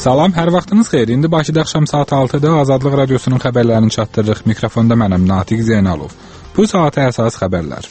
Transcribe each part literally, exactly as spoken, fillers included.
Salam, hər vaxtınız xeyir. İndi Bakıda axşam saat altıda Azadlıq Radiosunun xəbərlərini çatdırırıq. Mikrofonda mənəm, Natiq Zeynalov. Bu saata əsas xəbərlər.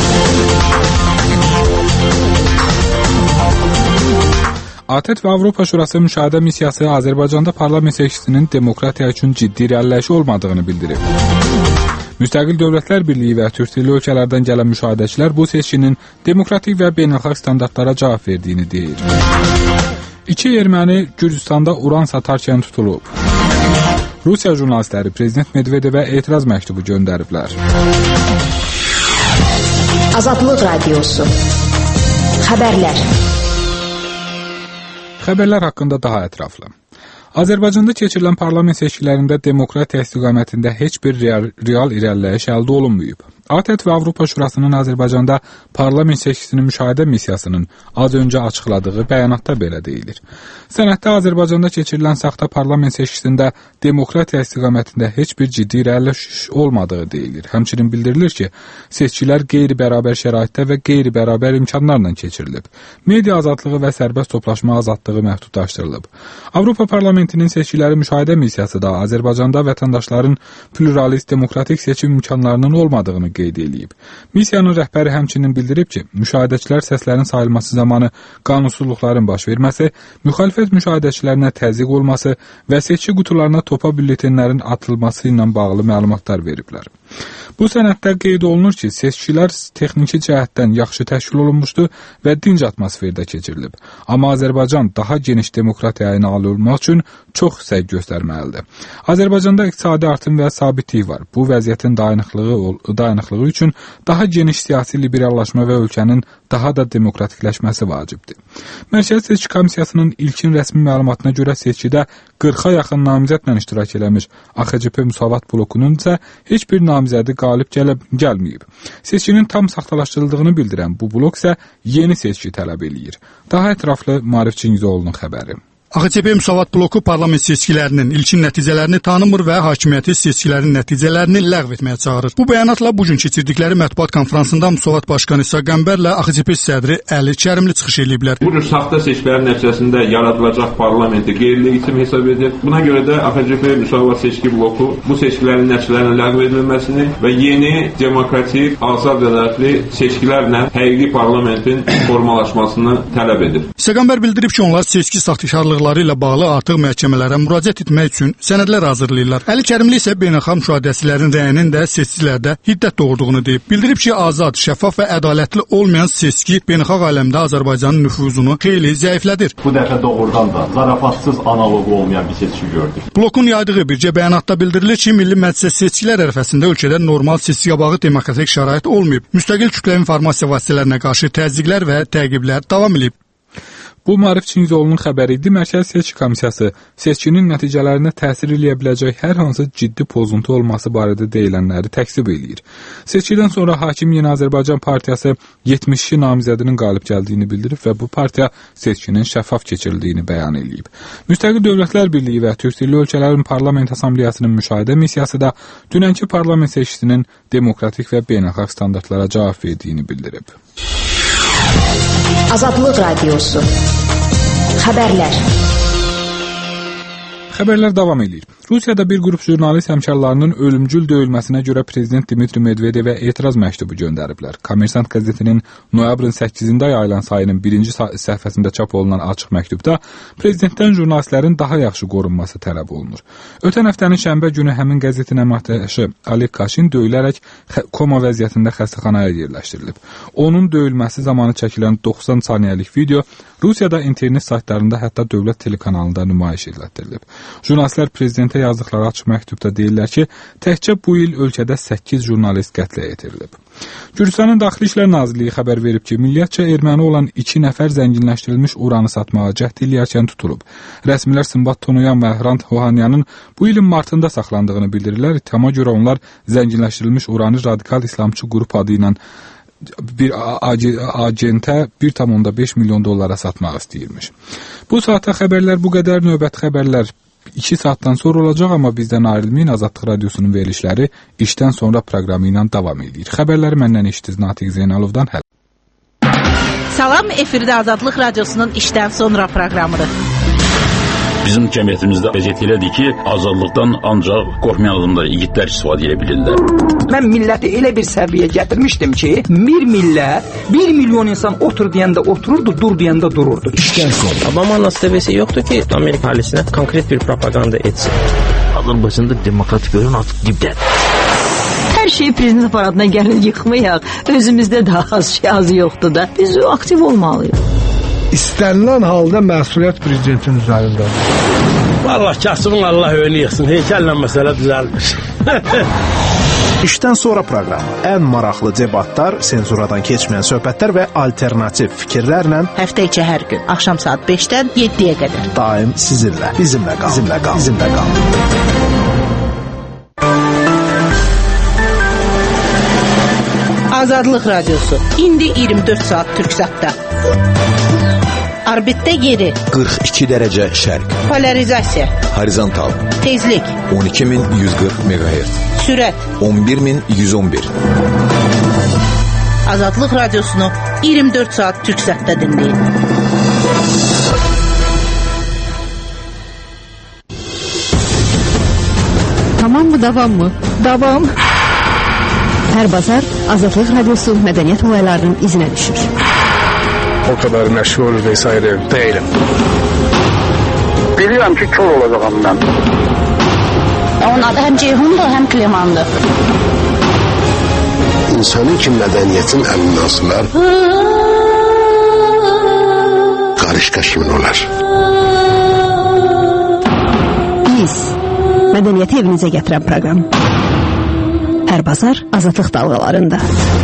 ATƏT və Avropa Şurası müşahidə missiyası Azərbaycanda parlament seçkisinin demokratiya üçün ciddi irəliləyişi olmadığını bildirib. Müstəqil Dövlətlər Birliyi və türk dilli ölkələrdən gələn müşahidəçilər bu seçkinin demokratik və beynəlxalq standartlara cavab verdiyini deyir. İki erməni Gürcüstanda uran satarkən tutulub. Rusiya jurnalistləri Prezident Medvedevə etiraz məktubu göndəriblər. Azadlıq Radiosu. Xəbərlər. Xəbərlər haqqında daha ətraflı. Azərbaycanda keçirilən parlament seçkilərində demokratiya istiqamətində heç bir real, real irəliləyiş əldə olunmayıb. ATƏT və Avropa Şurasının Azərbaycanda parlament seçkisinin müşahidə missiyasının az öncə açıqladığı bəyanatda belə deyilir. Sənəddə Azərbaycanda keçirilən saxta parlament seçkisində demokratiya istiqamətində heç bir ciddi irəliləyiş olmadığı deyilir. Həmçinin bildirilir ki, seçkilər qeyri-bərabər şəraitdə və qeyri-bərabər imkanlarla keçirilib. Media azadlığı və sərbəst toplaşma azadlığı məhdudlaşdırılıb. Avropa Parlamentinin seçkiləri müşahidə missiyası da Azərbaycanda vətəndaşların pluralist demokratik seçim imkanlarının olmadığını qeyd edilib. Missiyanın rəhbəri həmçinin bildirib ki, müşahidəçilər səslərin sayılması zamanı qanunsuzluqların baş verməsi, müxalifət müşahidəçilərinə təzyiq olması və seçki qutularına topa bülletenlərin atılması ilə bağlı məlumatlar veriblər. Bu sənəddə qeyd olunur ki, seçkilər texniki cəhətdən yaxşı təşkil olunmuşdu və dinc atmosferdə keçirilib. Amma Azərbaycan daha geniş demokratiyaya nail olmaq üçün çox səy göstərməlidir. Azərbaycanda iqtisadi artım və sabitlik var. Bu vəziyyətin dayanıqlığı, dayanıqlığı üçün daha geniş siyasi liberallaşma və ölkənin daha da demokratikləşməsi vacibdir. Mərkəzi Seçki Komissiyasının ilkin rəsmi məlumatına görə seçkidə qırxa yaxın namizədlə iştirak eləmiş A X C P Müsavat blokunun isə heç bir namizədi qalib gələ, gəlməyib. Seçkinin tam saxtalaşdırıldığını bildirən bu blok isə yeni seçki tələb eləyir. Daha ətraflı Maarif Çingizoğlu'nun xəbəri. A X C P Müsavat bloku parlament seçkilərinin ilkin nəticələrini tanımır və hakimiyyəti seçkilərin nəticələrini ləğv etməyə çağırır. Bu bəyanatla bugün keçirdikləri mətbuat konfransında Müsavat Başqanı İsa Qəmbərlə A X C P sədri Əli Kərimli çıxış ediblər. Bu cür saxta seçkilərin nəticəsində yaradılacaq parlamenti qeyri-legitim hesab edir. Buna görə də A X C P Müsavat seçki bloku bu seçkilərin nəticələrinin ləğv edilməsini və yeni demokratik, azad ədalətli seçkilərlə həqiqi parlamentin formalaşmasını tələb edir. İsa Qəmbər bildirib ki, onlar seçki saxtakarlığı ilə bağlı artıq məhkəmələrə müraciət etmək üçün sənədlər hazırlayırlar. Əli Kərimli isə beynəlxalq müşahidəçilərin rəyinin də seçkilərdə hiddət doğurduğunu deyib. Bildirib ki, azad, şəffaf və ədalətli olmayan seçki beynəlxalq aləmdə Azərbaycanın nüfuzunu xeyli zəiflədir. Bu dəfə doğrudan da zarafatsız analoqu olmayan bir seçki gördük. Blokun yaydığı bircə bəyanatda bildirilir ki, Milli Məclisə seçkilər ərəfəsində ölkədə normal seçkiyə bağlı demokratik şərait olmayıb. Müstəqil kütləvi informasiya vasitələrinə qarşı təzyiqlər və təqiblər davam edib. Bu Maarif Çingizoğlu'nun xəbəri idi. Mərkəzi Seçki Komissiyası seçkinin nəticələrinə təsir eləyə biləcək hər hansı ciddi pozuntu olması barədə deyilənləri təksib eləyir. Seçkidən sonra Hakim Yeni Azərbaycan Partiyası yetmiş iki namizədinin qalib gəldiyini bildirib və bu partiya seçkinin şəffaf keçirildiyini bəyan eləyib. Müstəqil Dövlətlər Birliyi və türk dilli ölkələrin parlament assambleyasının müşahidə missiyası da dünənki parlament seçkisinin demokratik və beynəlxalq standartlara cavab verdiyini bildirib. Azadlıq Radiosu. Xəbərlər. Xəbərlər davam edir. Rusiyada bir qrup jurnalist həmkarlarının ölümcül döyülməsinə görə Prezident Dmitri Medvedevə etiraz məktubu göndəriblər. Kommersant qəzetinin noyabrın səkkizində yayılan sayının birinci səhifəsində çap olunan açıq məktubda Prezidentdən jurnalistlərin daha yaxşı qorunması tələb olunur. Ötən həftənin şənbə günü həmin qəzetin əməkdaşı Oleg Kashin döyülərək koma vəziyyətində xəstəxanaya yerləşdirilib. Onun döyülməsi zamanı çəkilən doxsan saniyəlik video Rusiyada internet saytlarında hətta dövlət telekanalında nümayiş edildirilib. Jurnalistlər prezidentə yazdıqları açıq məktubda deyirlər ki, təkcə bu il ölkədə səkkiz jurnalist qətlə yetirilib. Gürcüstanın Daxili İşlər Nazirliyi xəbər verib ki, milliyyətcə erməni olan iki nəfər zənginləşdirilmiş uranı satmağa cəhd eləyərkən tutulub. Rəsmilər Sımbat Tonoyan və Hrant Hohanyanın bu ilin martında saxlandığını bildirirlər. İttihama görə onlar zənginləşdirilmiş uranı radikal İslamçı qrup adı ilə bir agentə bir tam beş milyon dollara satmaq istəyirmiş. Bu saata xəbərlər bu qədər. Növbəti xəbərlər iki saatdan sonra olacaq, amma bizdən ayrılmayın. Azadlıq Radiosunun verilişləri işdən sonra proqramı ilə davam edir. Xəbərləri məndən eşitdiniz Natiq Zeynalovdan. Hələ. Salam, efirdə Azadlıq Radiosunun işdən sonra proqramıdır. Bizim cəmiyyətimizdə vəziyyət elədir ki, azadlıqdan ancaq qorxmayan adamlar, igidlər istifadə edə bilirlər. Mən milləti elə bir səviyyəyə gətirmişdim ki, bir millət, bir milyon insan otur deyəndə otururdu, dur deyəndə dururdu. Obama nasibəsi yoxdur ki, Amerika ailəsinə konkret bir propaganda etsin. Azərbaycanda demokratik görün artıq dibdədir. Hər şeyi prezident aparatına gəlin yıxmayaq. Özümüzdə daha az şey azı yoxdur da. Biz aktiv olmalıyıq. İstənilən halda məsuliyyət prezidentin üzərindədir. Vallahi kasımın Allah önü yıxsın. Heykəllə məsələ düzəlmiş. İşdən sonra proqram. Ən maraqlı debatlar, senzuradan keçməyən söhbətlər və alternativ fikirlərlə həftə içi hər gün axşam saat beşdən yeddiyə qədər. Daim sizinlə. Bizimlə qal. Bizimlə qal. Bizimlə qal. Azadlıq Radiosu. İndi iyirmi dörd saat Türksatda. Orbitdə yeri. qırx iki dərəcə şərq. Polarizasiya. Horizontal. Tezlik. on iki min yüz qırx meqahertz. Sürət. on bir min yüz on bir. Azadlıq Radiosunu iyirmi dörd saat Türksatda dinləyin. Tamam mı, davam mı? Davam. Hər bazar Azadlıq Radiosu mədəniyyət olaylarının izinə düşür. O kadar məşğul vesaire değilim. Bilirəm ki, kör olacağım mən. Onun adı həm Ceyhundur, həm Klemandır. İnsanın ki, mədəniyyətin əlindən asılar, qarışqa kimin olar? Biz, mədəniyyəti evinizə gətirən proqram. Hər bazar Azadlıq dalğalarında.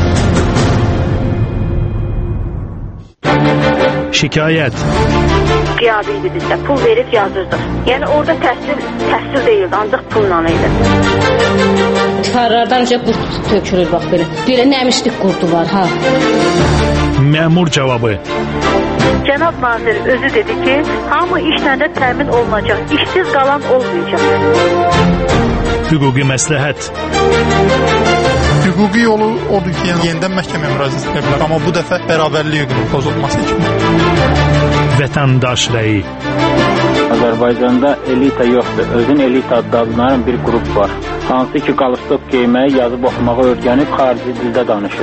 Şikayət. Qiyabi idi bizdə, pul verib yazırdıq. Yəni orada təhsil, təhsil deyildi, ancaq pulla idi. Tikarlardan önce qurt tökülür bax belə. Belə nəmişlik qurdu var ha. Məmur cavabı. Cənab nazir özü dedi ki, hamı işlə də təmin olunacaq, işsiz qalan olmayacaq. Hüquqi məsləhət. Hüquqi yolu odur ki, yəni yenidən məhkəməyə müraciət edə bilər, amma bu dəfə bərabərlik hüququnun pozulması kimi. Vətəndaş rəyi. Azərbaycanda elita yoxdur. Özün elita adlanan bir qrup var. Hansı ki, qalstok geyməyi, yazıb oxumağı öyrənib xarici dildə danışır.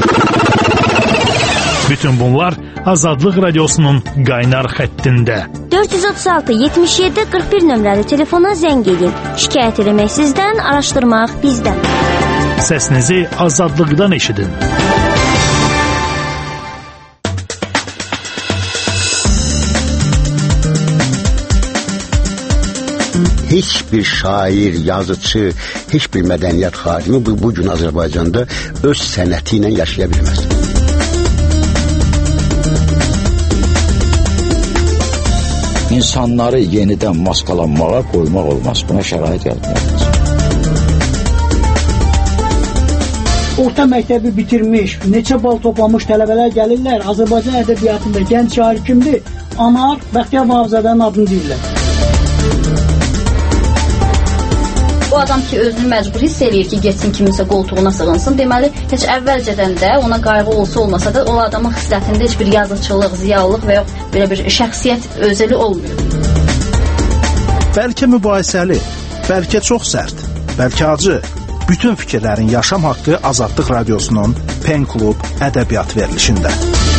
Bütün bunlar Azadlıq Radiosunun qaynar xəttində. dörd yüz otuz altı yetmiş yeddi qırx bir nömrəli telefona zəng edin. Şikayət eləmək sizdən, araşdırmaq bizdən. Səsinizi azadlıqdan eşidin. Heç bir şair, yazıcı, heç bir mədəniyyət xadimi bu, bu gün Azərbaycanda öz sənəti ilə yaşaya bilməz. İnsanları yenidən maskalanmağa qoymaq olmaz. Buna şərait yaratmaq lazım. Orta məktəbi bitirmiş, neçə bal toplamış tələbələr gəlirlər. Azərbaycan ədəbiyyatında gənc şair kimdir? Anar Bəxtiyar Vahabzadənin adını deyirlər. O adam ki, özünü məcbur hiss eləyir ki, getsin kiminsə qoltuğuna sığınsın. Deməli, heç əvvəlcədən də ona qayğı olsa olmasa da o adamın xislətində heç bir yazıçılıq, ziyalılıq və yox belə bir şəxsiyyət özəli olmuyor. Bəlkə mübahisəli, bəlkə çox sərt, bəlkə acı. Bütün fikirlərin yaşam haqqı Azadlıq Radiosunun Pen Klub ədəbiyyat verilişində.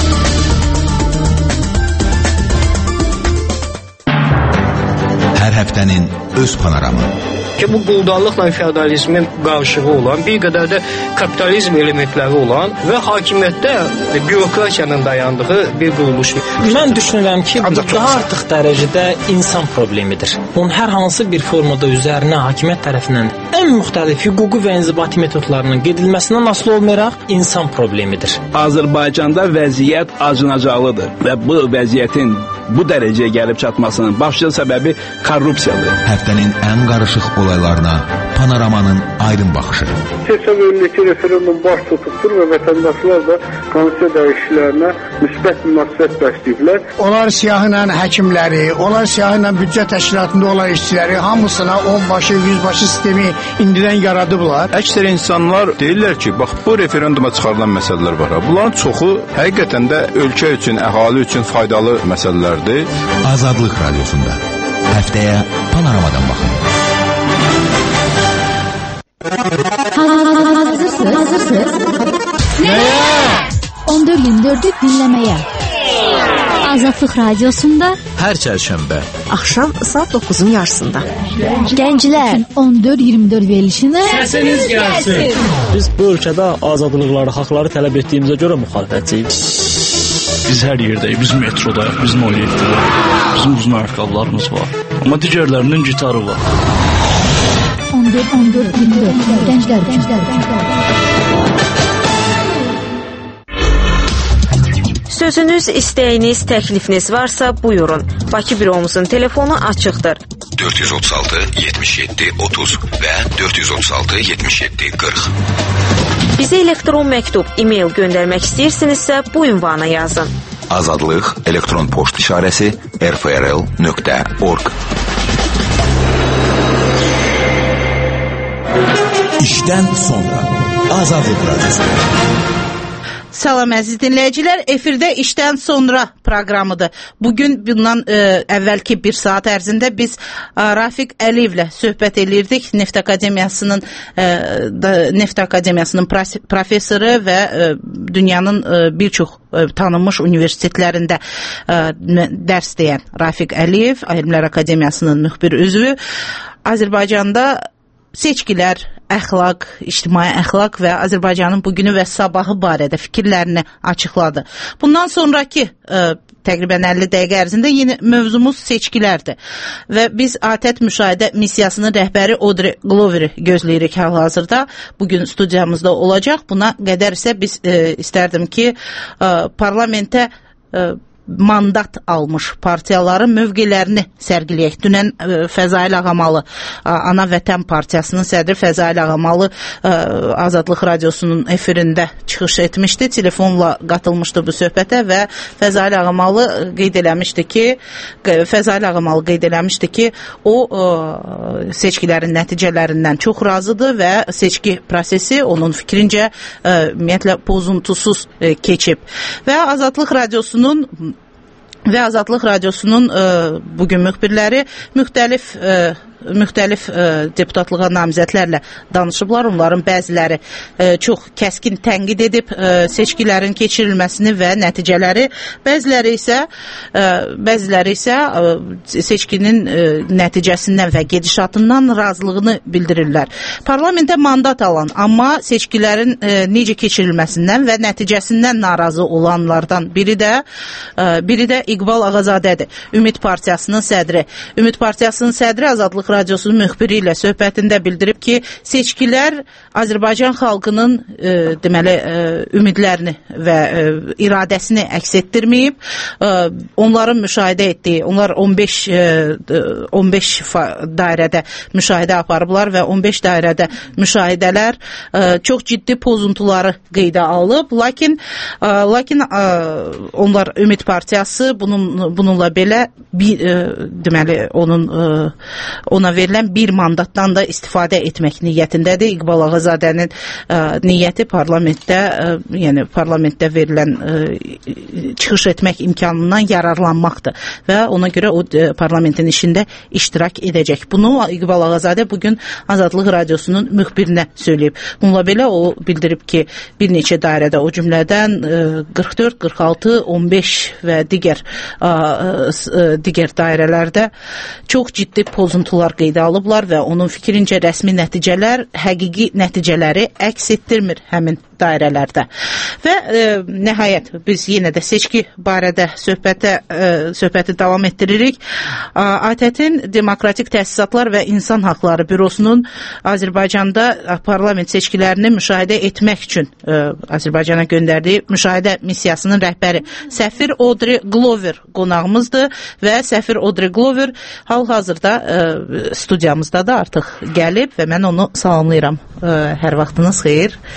Hər həftənin öz panoramı. Ki bu quldarlıqla feodalizmin qarşılığı olan, bir qədər də kapitalizm elementləri olan və hakimiyyətdə bürokratiyanın dayandığı bir quruluşdur. Mən düşünürəm ki, bu daha artıq dərəcədə insan problemidir. Bunun hər hansı bir formada üzərinə hakimiyyət tərəfindən ən müxtəlif hüquqi və inzibati metodlarının gedilməsindən asılı olmayaraq insan problemidir. Azərbaycanda vəziyyət acınacaqlıdır və bu vəziyyətin bu dərəcəyə gəlib çatmasının başlıca səbəbi korrupsiyadır. Həftənin ən qarışıq olaylarına Panoramanın aydın baxışı. Seçim önündəki referendum baş tutubdur və vətəndaşlar da konstitusiya dəyişikliklərinə müsbət münasibət bəsləyiblər. Onlar siyahıyla həkimləri, onlar siyahıyla büdcə təşkilatında olan işçiləri hamısına onbaşı, yüzbaşı sistemi indidən yaradıblar. Əksər insanlar deyirlər ki, bax bu referenduma çıxarılan məsələlər var. Bunların çoxu həqiqətən də ölkə üçün, əhali üçün faydalı məsələlərdir. Azadlıq Radiosunda Həftəyə Panoramadan baxın. Hazırsınız? Hazırsınız? Nəyə? on dörd iyirmi dördü dinləməyə. Azadlıq Radiosunda hər çərşənbə axşam saat doqquzun yarısında. Gənclər on dörd iyirmi dörd verilişinə səsiniz gəlsin. Biz bu ölkədə azadlıqları, haqları tələb etdiyimizə görə müxalifətçiyik. Biz hər yerdəyik, biz metrodayıq, biz Noliyevdəyik. Bizim uzun ayaqqabılarımız var. Amma digərlərinin gitarı var. on dörd on dörd iyirmi dörd Gənclər, gənclər, gənclər. Sözünüz, istəyiniz, təklifiniz varsa buyurun. Bakı büromuzun telefonu açıqdır. dörd yüz otuz altı yetmiş yeddi otuz və dörd yüz otuz altı yetmiş yeddi qırx. Bizə elektron məktub, e-mail göndərmək istəyirsinizsə bu ünvana yazın. Azadlıq elektron poçt işarəsi r f r l nöqtə org. İşdən sonra Azadlıq Radyosu. Salam əziz dinləyicilər, efirdə işdən sonra proqramıdır. Bugün bundan ə, əvvəlki bir saat ərzində biz ə, Rafiq Əliyevlə söhbət eləyirdik. Neft Akademiyasının ə, da, Neft Akademiyasının professoru və ə, dünyanın ə, bir çox ə, tanınmış universitetlərində ə, dərs deyən Rafiq Əliyev, Elmlər Akademiyasının müxbir üzvü, Azərbaycanda seçkilər, əxlaq, ictimai əxlaq və Azərbaycanın bugünü və sabahı barədə fikirlərini açıqladı. Bundan sonraki ə, təqribən əlli dəqiqə ərzində yeni mövzumuz seçkilərdir. Və biz ATƏT müşahidə missiyasının rəhbəri Audrey Glover'i gözləyirik hal-hazırda. Bugün studiyamızda olacaq. Buna qədər isə biz ə, istərdim ki, ə, parlamentə ə, mandat almış partiyaların mövqelərini sərgiləyək. Dünən ə, Fəzail Ağamalı, ə, Ana Vətən Partiyasının sədri Fəzail Ağamalı ə, Azadlıq Radiosunun efirində çıxış etmişdi. Telefonla qatılmışdı bu söhbətə və Fəzail Ağamalı qeyd eləmişdi ki, Fəzail Ağamalı qeyd eləmişdi ki, o ə, seçkilərin nəticələrindən çox razıdır və seçki prosesi onun fikrincə ə, ümumiyyətlə pozuntusuz ə, keçib. Və Azadlıq Radiosunun və Azadlıq Radiosunun ə, bugün müxbirləri müxtəlif ə, müxtəlif ə, deputatlığa namizədlərlə danışıblar. Onların bəziləri ə, çox kəskin tənqid edib ə, seçkilərin keçirilməsini və nəticələri, bəziləri isə ə, bəziləri isə ə, seçkinin ə, nəticəsindən və gedişatından razılığını bildirirlər. Parlamentə mandat alan, amma seçkilərin ə, necə keçirilməsindən və nəticəsindən narazı olanlardan biri də ə, biri də İqbal Ağazadədir. Ümid Partiyasının sədri. Ümid Partiyasının sədri Azadlıq Radiosunun müxbiri ilə söhbətində bildirib ki, seçkilər Azərbaycan xalqının e, deməli e, ümidlərini və e, iradəsini əks etdirməyib. E, onların müşahidə etdiyi, onlar on beş dairədə müşahidə aparıblar və on beş dairədə müşahidələr e, çox ciddi pozuntuları qeydə alıb. Lakin e, lakin e, onlar Ümid Partiyası bunun bununla belə bir e, deməli onun e, ona verilən bir mandatdan da istifadə etmək niyyətindədir. İqbal Ağazadənin ə, niyyəti parlamentdə, ə, yəni parlamentdə verilən ə, çıxış etmək imkanından yararlanmaqdır və ona görə o ə, parlamentin işində iştirak edəcək. Bunu İqbal Ağazadə bugün Azadlıq Radiosunun müxbirinə söyləyib. Bununla belə o bildirib ki, bir neçə dairədə, o cümlədən ə, qırx dörd, qırx altı, on beş və digər ə, ə, digər dairələrdə çox ciddi pozuntular qeydə alıblar və onun fikrincə rəsmi nəticələr həqiqi nəticələri əks etdirmir həmin dairələrdə. Və e, nəhayət biz yenə də seçki barədə söhbətə e, söhbəti davam etdiririk. ATƏT-in Demokratik Təsisatlar və İnsan Haqları Bürosunun Azərbaycanda parlament seçkilərini müşahidə etmək üçün e, Azərbaycana göndərdiyi müşahidə missiyasının rəhbəri səfir Audrey Glover qonağımızdır və səfir Audrey Glover hal-hazırda e, studiyamızda da artıq gəlib və mən onu salamlayıram. E, hər vaxtınız xeyir.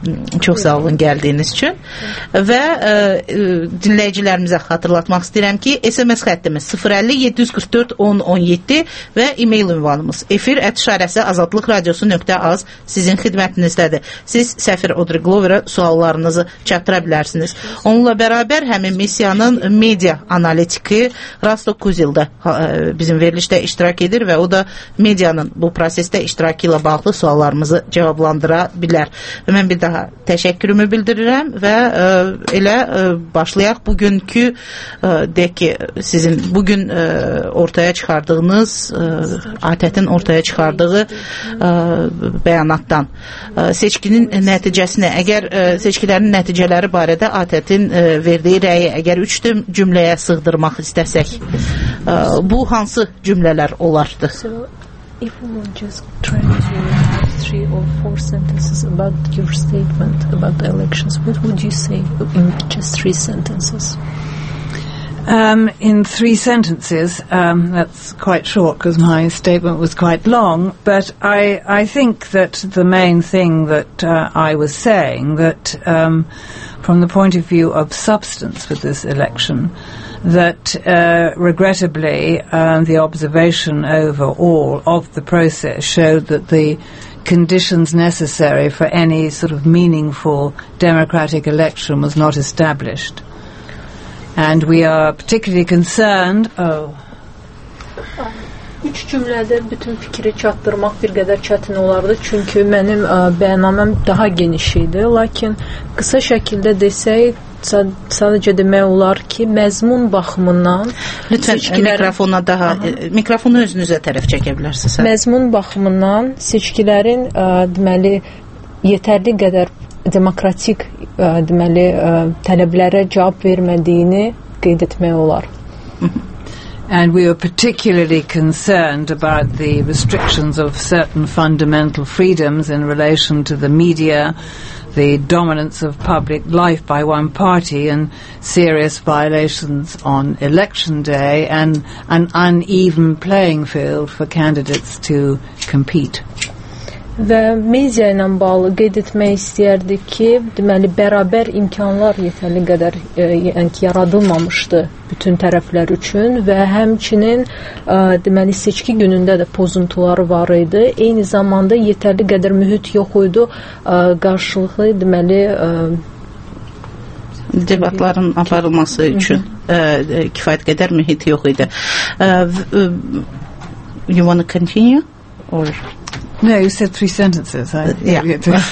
Çox sağ olun gəldiyiniz üçün. Və ə, dinləyicilərimizə xatırlatmaq istəyirəm ki, S M S xəttimiz sıfır əlli yeddi yüz qırx dörd on on yeddi və e-mail ünvanımız efir ət işarəsi azadlıq radiosu nöqtə az sizin xidmətinizdədir. Siz Səfir Audrey Glover'a suallarınızı çatdıra bilərsiniz. Onunla bərabər həmin missiyanın media analitiki Rastok Kuzil də bizim verilişdə iştirak edir və o da medianın bu prosesdə iştirakı ilə bağlı suallarımızı cavablandıra bilər. Və mən bir daha təşəkkürümü bildirirəm və ə, elə ə, başlayaq bugünkü ə, deyək ki, sizin bugün ə, ortaya çıxardığınız ə, ATƏT-in ortaya çıxardığı ə, bəyanatdan ə, seçkinin nəticəsinə, əgər ə, seçkilərin nəticələri barədə ATƏT-in ə, verdiyi rəyi əgər üç cümləyə sığdırmaq istəsək, ə, bu hansı cümlələr olardı? If we will just try to have three or four sentences about your statement about the elections, what would you say in just three sentences? Um, in three sentences, um, that's quite short because my statement was quite long, but I, I think that the main thing that uh, I was saying, that um, from the point of view of substance with this election, that uh, regrettably uh, the observation overall of the process showed that the conditions necessary for any sort of meaningful democratic election was not established. And we are particularly concerned... Oh. Üç cümlədə bütün fikri çatdırmaq bir qədər çətin olardı, çünki mənim ə, bəyannaməm daha geniş idi, lakin qısa şəkildə desək, sadəcə demək olar ki, məzmun baxımından lütfən seçkilər... mikrofona daha Aha. mikrofonu özünüzə tərəf çəkə bilərsiniz. Məzmun baxımından seçkilərin ə, deməli yetərli qədər demokratik ə, deməli ə, tələblərə cavab vermədiyini qeyd etmək olar. And we are particularly concerned about the restrictions of certain fundamental freedoms in relation to the media, the dominance of public life by one party, and serious violations on election day, and an uneven playing field for candidates to compete. Və media ilə bağlı qeyd etmək istəyərdik ki, deməli bərabər imkanlar yetərli qədər e, yəni ki, yaradılmamışdı bütün tərəflər üçün və həmçinin e, deməli seçki günündə də pozuntuları var idi. Eyni zamanda yetərli qədər mühit yox idi, e, qarşılıqlı deməli e, debatların aparılması üçün e, kifayət qədər mühit yox idi. Uh, you want to continue? Or... No, you said three sentences. I yeah.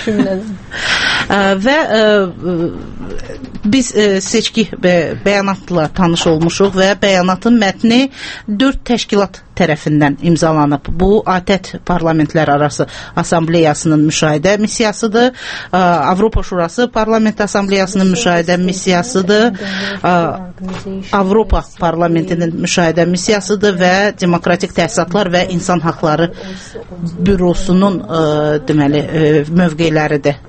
Və ə, biz ə, seçki bəyanatla tanış olmuşuq və bəyanatın mətni dörd təşkilat tərəfindən imzalanıb. Bu ATƏT Parlamentlər Arası Assambleyasının müşahidə missiyasıdır, ə, Avropa Şurası Parlament Assambleyasının müşahidə missiyasıdır, ə, Avropa Parlamentinin müşahidə missiyasıdır və Demokratik Təsisatlar və İnsan Haqları Bürosunun ə, deməli ə, mövqeləridir.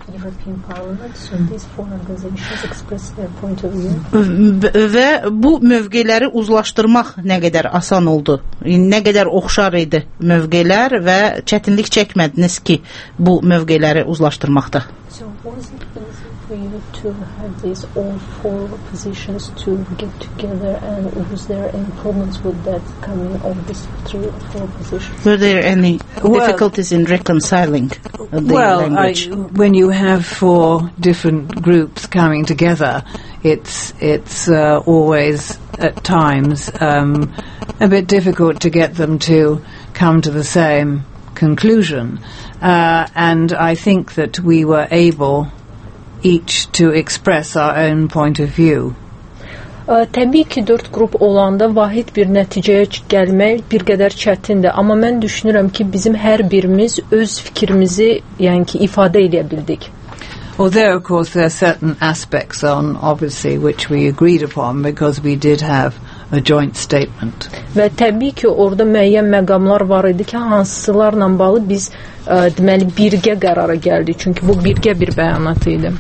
Və bu mövqeləri uzlaşdırmaq nə qədər asan oldu, nə qədər oxşar idi mövqelər və çətinlik çəkmədiniz ki, bu mövqeləri uzlaşdırmaqda? So was it easy for you to have these all four positions to get together, and was there any problems with that coming of these three or four positions? Were there any well, difficulties in reconciling the well, language? I, when you have four different groups coming together, it's it's uh, always at times um, a bit difficult to get them to come to the same conclusion. Uh, and I think that we were able each to express our own point of view. Ə, təbii ki, dörd qrup olanda vahid bir nəticəyə gəlmək bir qədər çətindir. Amma mən düşünürəm ki, bizim hər birimiz öz fikrimizi, yəni ki, ifadə edə bildik. Although, of course, there are certain aspects on, obviously, which we agreed upon because we did have a joint statement. Və təbii ki, orada müəyyən məqamlar var idi ki, hansılarla bağlı biz ə, deməli birgə qərara gəldik. Çünki bu birgə bir bəyanat idi.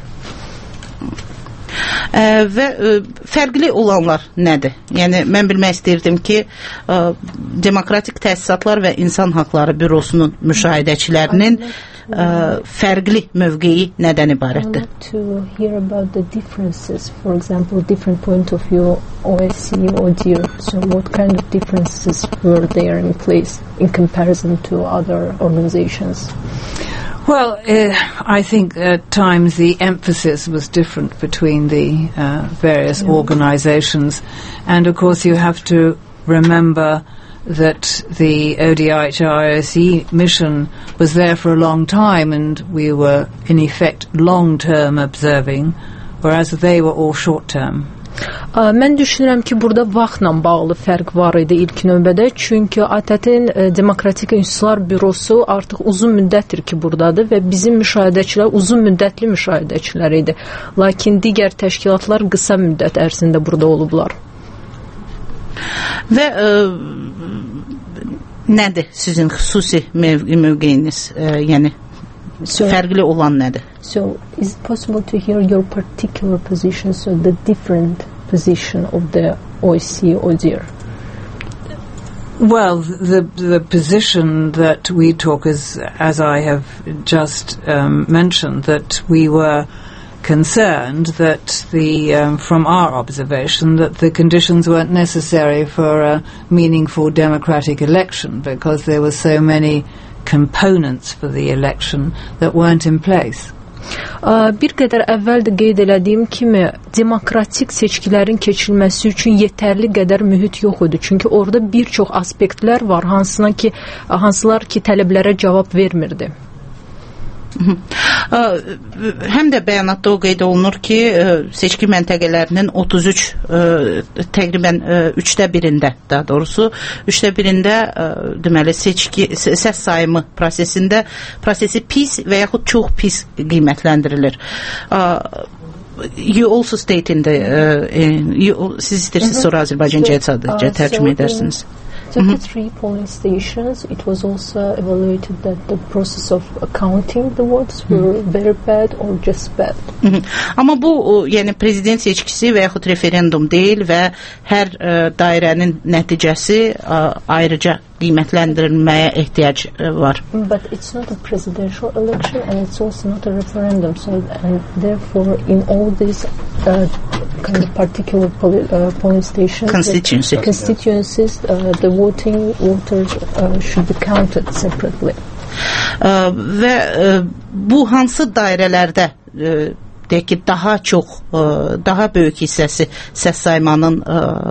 Ə, və ə, fərqli olanlar nədir? Yəni mən bilmək istəyirdim ki, ə, Demokratik Təsisatlar və İnsan Haqları Bürosunun müşahidəçilərinin ə, fərqli mövqeyi nədən ibarətdir? To hear about the differences, for example, different point of view O S C E, ODIHR. So what kind of differences were there in place in comparison to other organizations? Well, uh, I think at times the emphasis was different between the uh, various yeah. organizations, and of course you have to remember that the O D I H R O S C E mission was there for a long time, and we were in effect long-term observing, whereas they were all short-term. Mən düşünürəm ki, burada vaxtla bağlı fərq var idi ilk növbədə, çünki A T T-in Demokratik İnstitutlar Bürosu artıq uzun müddətdir ki, buradadır və bizim müşahidəçilər uzun müddətli müşahidəçilər idi. Lakin digər təşkilatlar qısa müddət ərzində burada olublar. Və ə, nədir sizin xüsusi mövqe, mövqeyiniz, ə, yəni so, fərqli olan nədir? So, is it possible to hear your particular position, so the different position of the O S C E, ODIHR? Well, the the position that we took is, as I have just um, mentioned, that we were concerned that the, um, from our observation, that the conditions weren't necessary for a meaningful democratic election because there were so many components for the election that weren't in place. Bir qədər əvvəl də qeyd elədiyim kimi demokratik seçkilərin keçirilməsi üçün yetərli qədər mühit yox idi. Çünki orada bir çox aspektlər var, hansına ki, hansılar ki tələblərə cavab vermirdi. Həm də bəyanatda o qeyd olunur ki, seçki məntəqələrinin otuz üç, təqribən üçdə birində, daha doğrusu üçdə birində deməli seçki səs sayımı prosesində prosesi pis və yaxud çox pis qiymətləndirilir. You also state in the uh, in, you, siz istəyirsiniz sonra Azərbaycancaya sadəcə tərcümə edərsiniz. thirty-three mm-hmm. polling stations. It was also evaluated that the process of counting the votes were mm-hmm. very bad or just bad. Mm-hmm. Amma bu, yəni prezident seçkisi və yaxud referendum deyil və hər ə, dairənin nəticəsi ə, ayrıca qiymətləndirilməyə ehtiyac var. But it's not a presidential election and it's also not a referendum. So and therefore in all these uh, kind of particular poli uh, polling stations, Constituency. the constituencies, uh, the voting voters uh, should be counted separately. Uh, və uh, bu hansı dairələrdə uh, deyək ki, daha çox, uh, daha böyük hissəsi səs saymanın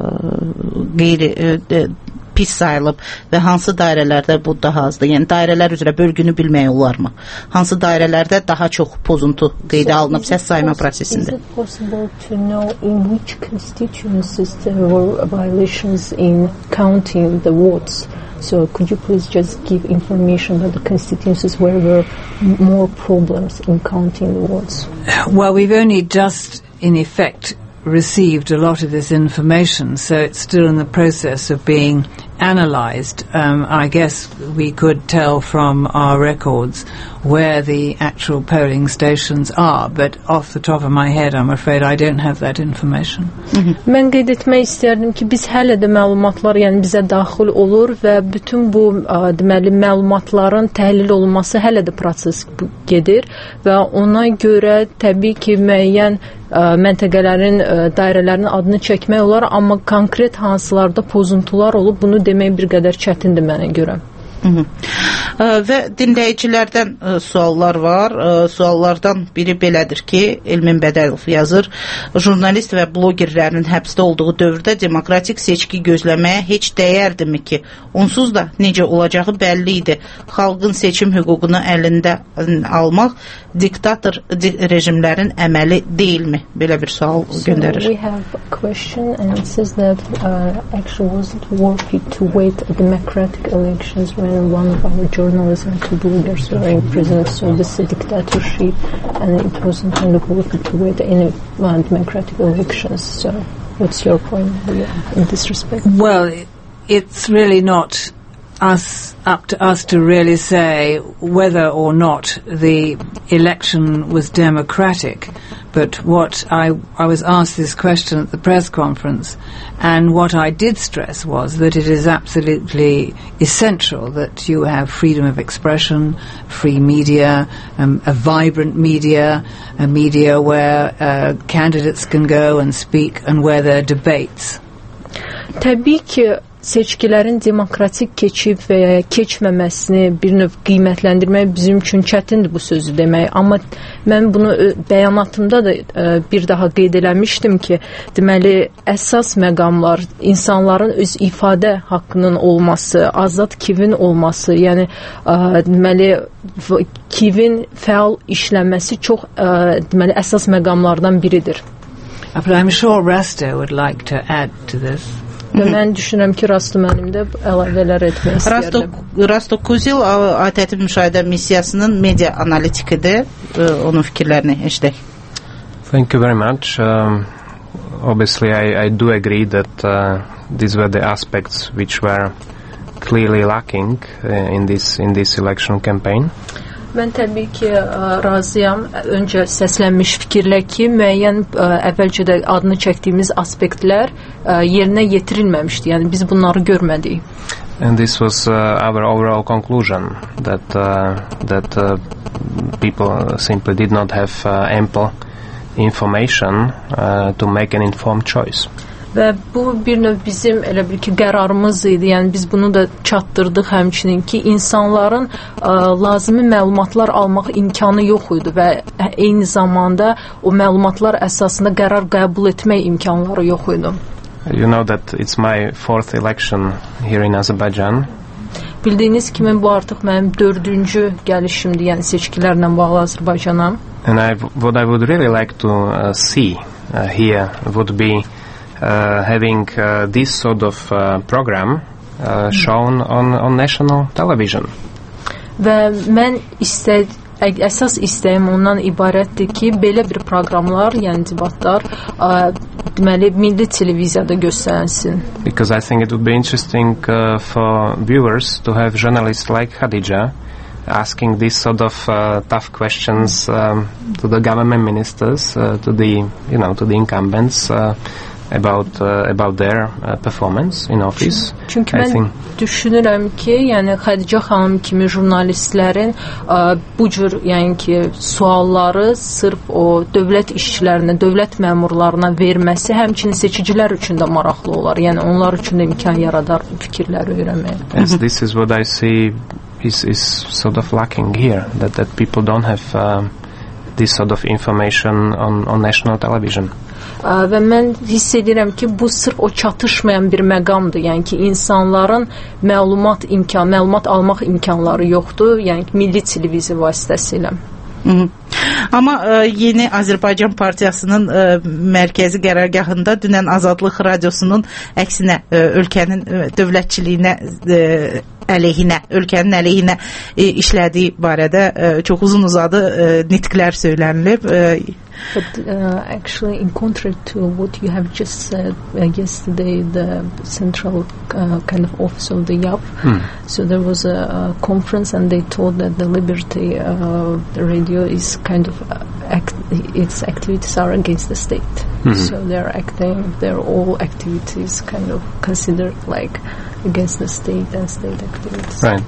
uh, qeyri uh, pis sayılıb və hansı dairələrdə bu daha azdır? Yəni dairələr üzrə bölgünü bilmək olarmı? Hansı dairələrdə daha çox pozuntu qeydə alınıb səs sayma prosesində? Is it possible to know in which constituencies there were violations in counting the votes? So could you please just give information about the constituencies where there were more problems in counting the votes? Well, we've only just, in effect, received a lot of this information, so it's still in the process of being analysed. Um, I guess we could tell from our records where the actual polling stations are, but off the top of my head, I'm afraid I don't have that information. Mən qeyd etmək istərdim ki, biz hələ də məlumatlar, yəni bizə daxil olur və bütün bu ə, deməli məlumatların təhlil olunması hələ də proses gedir və ona görə təbii ki, müəyyən ə, məntəqələrin, ə, dairələrin adını çəkmək olar, amma konkret hansılarda pozuntular olub, bunu demək bir qədər çətindir mənə görə. Hı -hı. Ə, və dinləyicilərdən ə, suallar var. Ə, suallardan biri belədir ki, Elmin Bədəlov yazır, jurnalist və blogerlərin həbsdə olduğu dövrdə demokratik seçki gözləməyə heç dəyərdimi ki, onsuz da necə olacağı bəlli idi. Xalqın seçim hüququnu əlində almaq diktator di rejimlərin əməli deyilmi? Belə bir sual göndərir. So we have a question and it says that uh, actually wasn't worth it to wait a democratic elections when one of our journalists and two bloggers were in prison, so this is a dictatorship and it wasn't kind of worth it to wait any uh, democratic elections. So what's your point in this respect? Well, it's really not us up to us to really say whether or not the election was democratic. But what I, I was asked this question at the press conference, and what I did stress was that it is absolutely essential that you have freedom of expression, free media, um, a vibrant media, a media where uh, candidates can go and speak and where there are debates. Təbii ki, seçkilərin demokratik keçib və ya keçməməsini bir növ qiymətləndirmək bizim üçün çətindir bu sözü demək. Amma mən bunu bəyanatımda da bir daha qeyd eləmişdim ki, deməli, əsas məqamlar insanların öz ifadə haqqının olması, azad kivin olması, yəni deməli, kivin fəal işləməsi çox deməli, əsas məqamlardan biridir. But I'm sure Rasto would like to add to this. Və mən düşünürəm ki, Rasto mənim də əlavələr etmək istəyərdim. Rasto Kuzil A T T Müşahidə Missiyasının media analitikidir. Onun fikirlərini eşidək. Thank you very much. Um, obviously, I, I do agree that uh, these were the aspects which were clearly lacking uh, in this in this election campaign. Mən təbii ki, razıyam. Öncə səslənmiş fikirlə ki, müəyyən əvvəlcə də adını çəkdiyimiz aspektlər yerinə yetirilməmişdi. Yəni biz bunları görmədik. And this was uh, our overall conclusion that uh, that uh, people simply did not have uh, ample information uh, to make an informed choice. Və bu bir növ bizim elə bir ki qərarımız idi. Yəni biz bunu da çatdırdıq həmçinin ki insanların ə, lazımi məlumatlar almaq imkanı yox idi və eyni zamanda o məlumatlar əsasında qərar qəbul etmək imkanları yox idi. You know that it's my fourth election here in Azerbaijan. Bildiyiniz kimi bu artıq mənim dördüncü gəlişimdir, yəni seçkilərlə bağlı Azərbaycana. And I, what I would really like to uh, see uh, here would be Uh, having uh, this sort of uh, program uh, shown on, on national television. Və mən istə, əsas istəyim ondan ibarətdir ki, belə bir proqramlar, yəni debatlar, uh, deməli, milli televiziyada göstərilsin. Because I think it would be interesting uh, for viewers to have journalists like Khadija asking these sort of uh, tough questions um, to the government ministers, uh, to the, you know, to the incumbents, uh, about uh, about their uh, performance in office. Çünki mən düşünürəm ki, yəni Xədicə xanım kimi jurnalistlərin ə, bu cür, yəni ki, sualları sırf o dövlət işçilərinə, dövlət məmurlarına verməsi həmçinin seçicilər üçün də maraqlı olar. Yəni onlar üçün də imkan yaradar fikirləri öyrənməyə. Yes, this is what I see is is sort of lacking here, that that people don't have uh, this sort of information on on national television. Və mən hiss edirəm ki, bu sırf o çatışmayan bir məqamdır. Yəni ki, insanların məlumat imkan, məlumat almaq imkanları yoxdur. Yəni ki, milli televiziya vasitəsilə. Hı -hı. Amma ə, yeni Azərbaycan Partiyasının ə, mərkəzi qərargahında dünən Azadlıq Radiosunun əksinə ə, ölkənin ə, dövlətçiliyinə ə, əleyhinə, ölkənin əleyhinə ə, işlədiyi barədə ə, çox uzun uzadı ə, nitqlər söylənilib. Ə, But uh, actually, in contrary to what you have just said uh, yesterday, the central uh, kind of office of the Y A P, hmm. so there was a, a conference and they told that the Liberty uh, the radio is kind of uh, act, its activities are against the state. Mm-hmm. So they're acting, their all activities kind of considered like against the state and state activities. Right.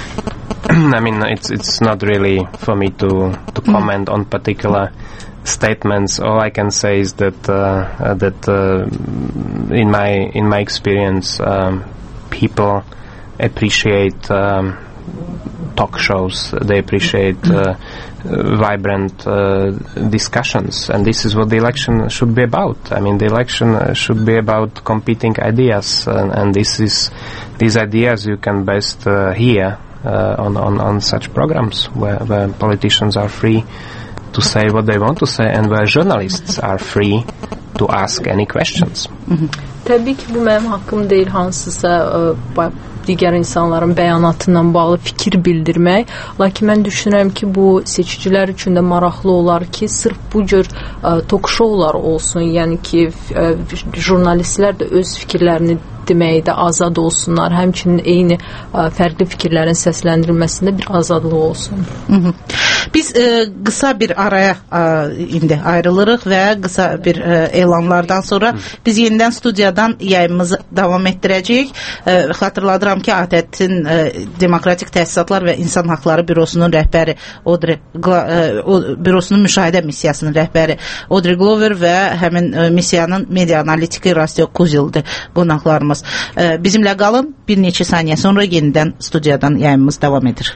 I mean, it's it's not really for me to to comment mm. on particular statements. All I can say is that uh, uh, that uh, in my in my experience, um, people appreciate um, talk shows. They appreciate uh, uh, vibrant uh, discussions, and this is what the election should be about. I mean, the election uh, should be about competing ideas, and, and this is these ideas you can best uh, hear uh, on, on on such programs where, where politicians are free to say what they want to say and where journalists are free to ask any questions. Mm-hmm. Təbii ki, bu mənim haqqım deyil hansısa ə, digər insanların bəyanatından bağlı fikir bildirmək. Lakin mən düşünürəm ki, bu seçicilər üçün də maraqlı olar ki, sırf bu cür talk showlar olsun. Yəni ki, ə, jurnalistlər də öz fikirlərini deməkdə azad olsunlar, həmçinin eyni ə, fərqli fikirlərin səsləndirilməsində bir azadlıq olsun. Hı -hı. Biz e, qısa bir araya e, indi ayrılırıq və qısa bir e, elanlardan sonra biz yenidən studiyadan yayımımızı davam etdirəcəyik. E, xatırladıram ki, A T E T-in e, Demokratik Təsisatlar və İnsan Haqları Bürosunun rəhbəri Audrey e, o, bürosunun müşahidə missiyasının rəhbəri Audrey Glover və həmin e, missiyanın media analitiki Rastyo Kuzildir qonaqlarımız. E, bizimlə qalın, bir neçə saniyə sonra yenidən studiyadan yayımımız davam edir.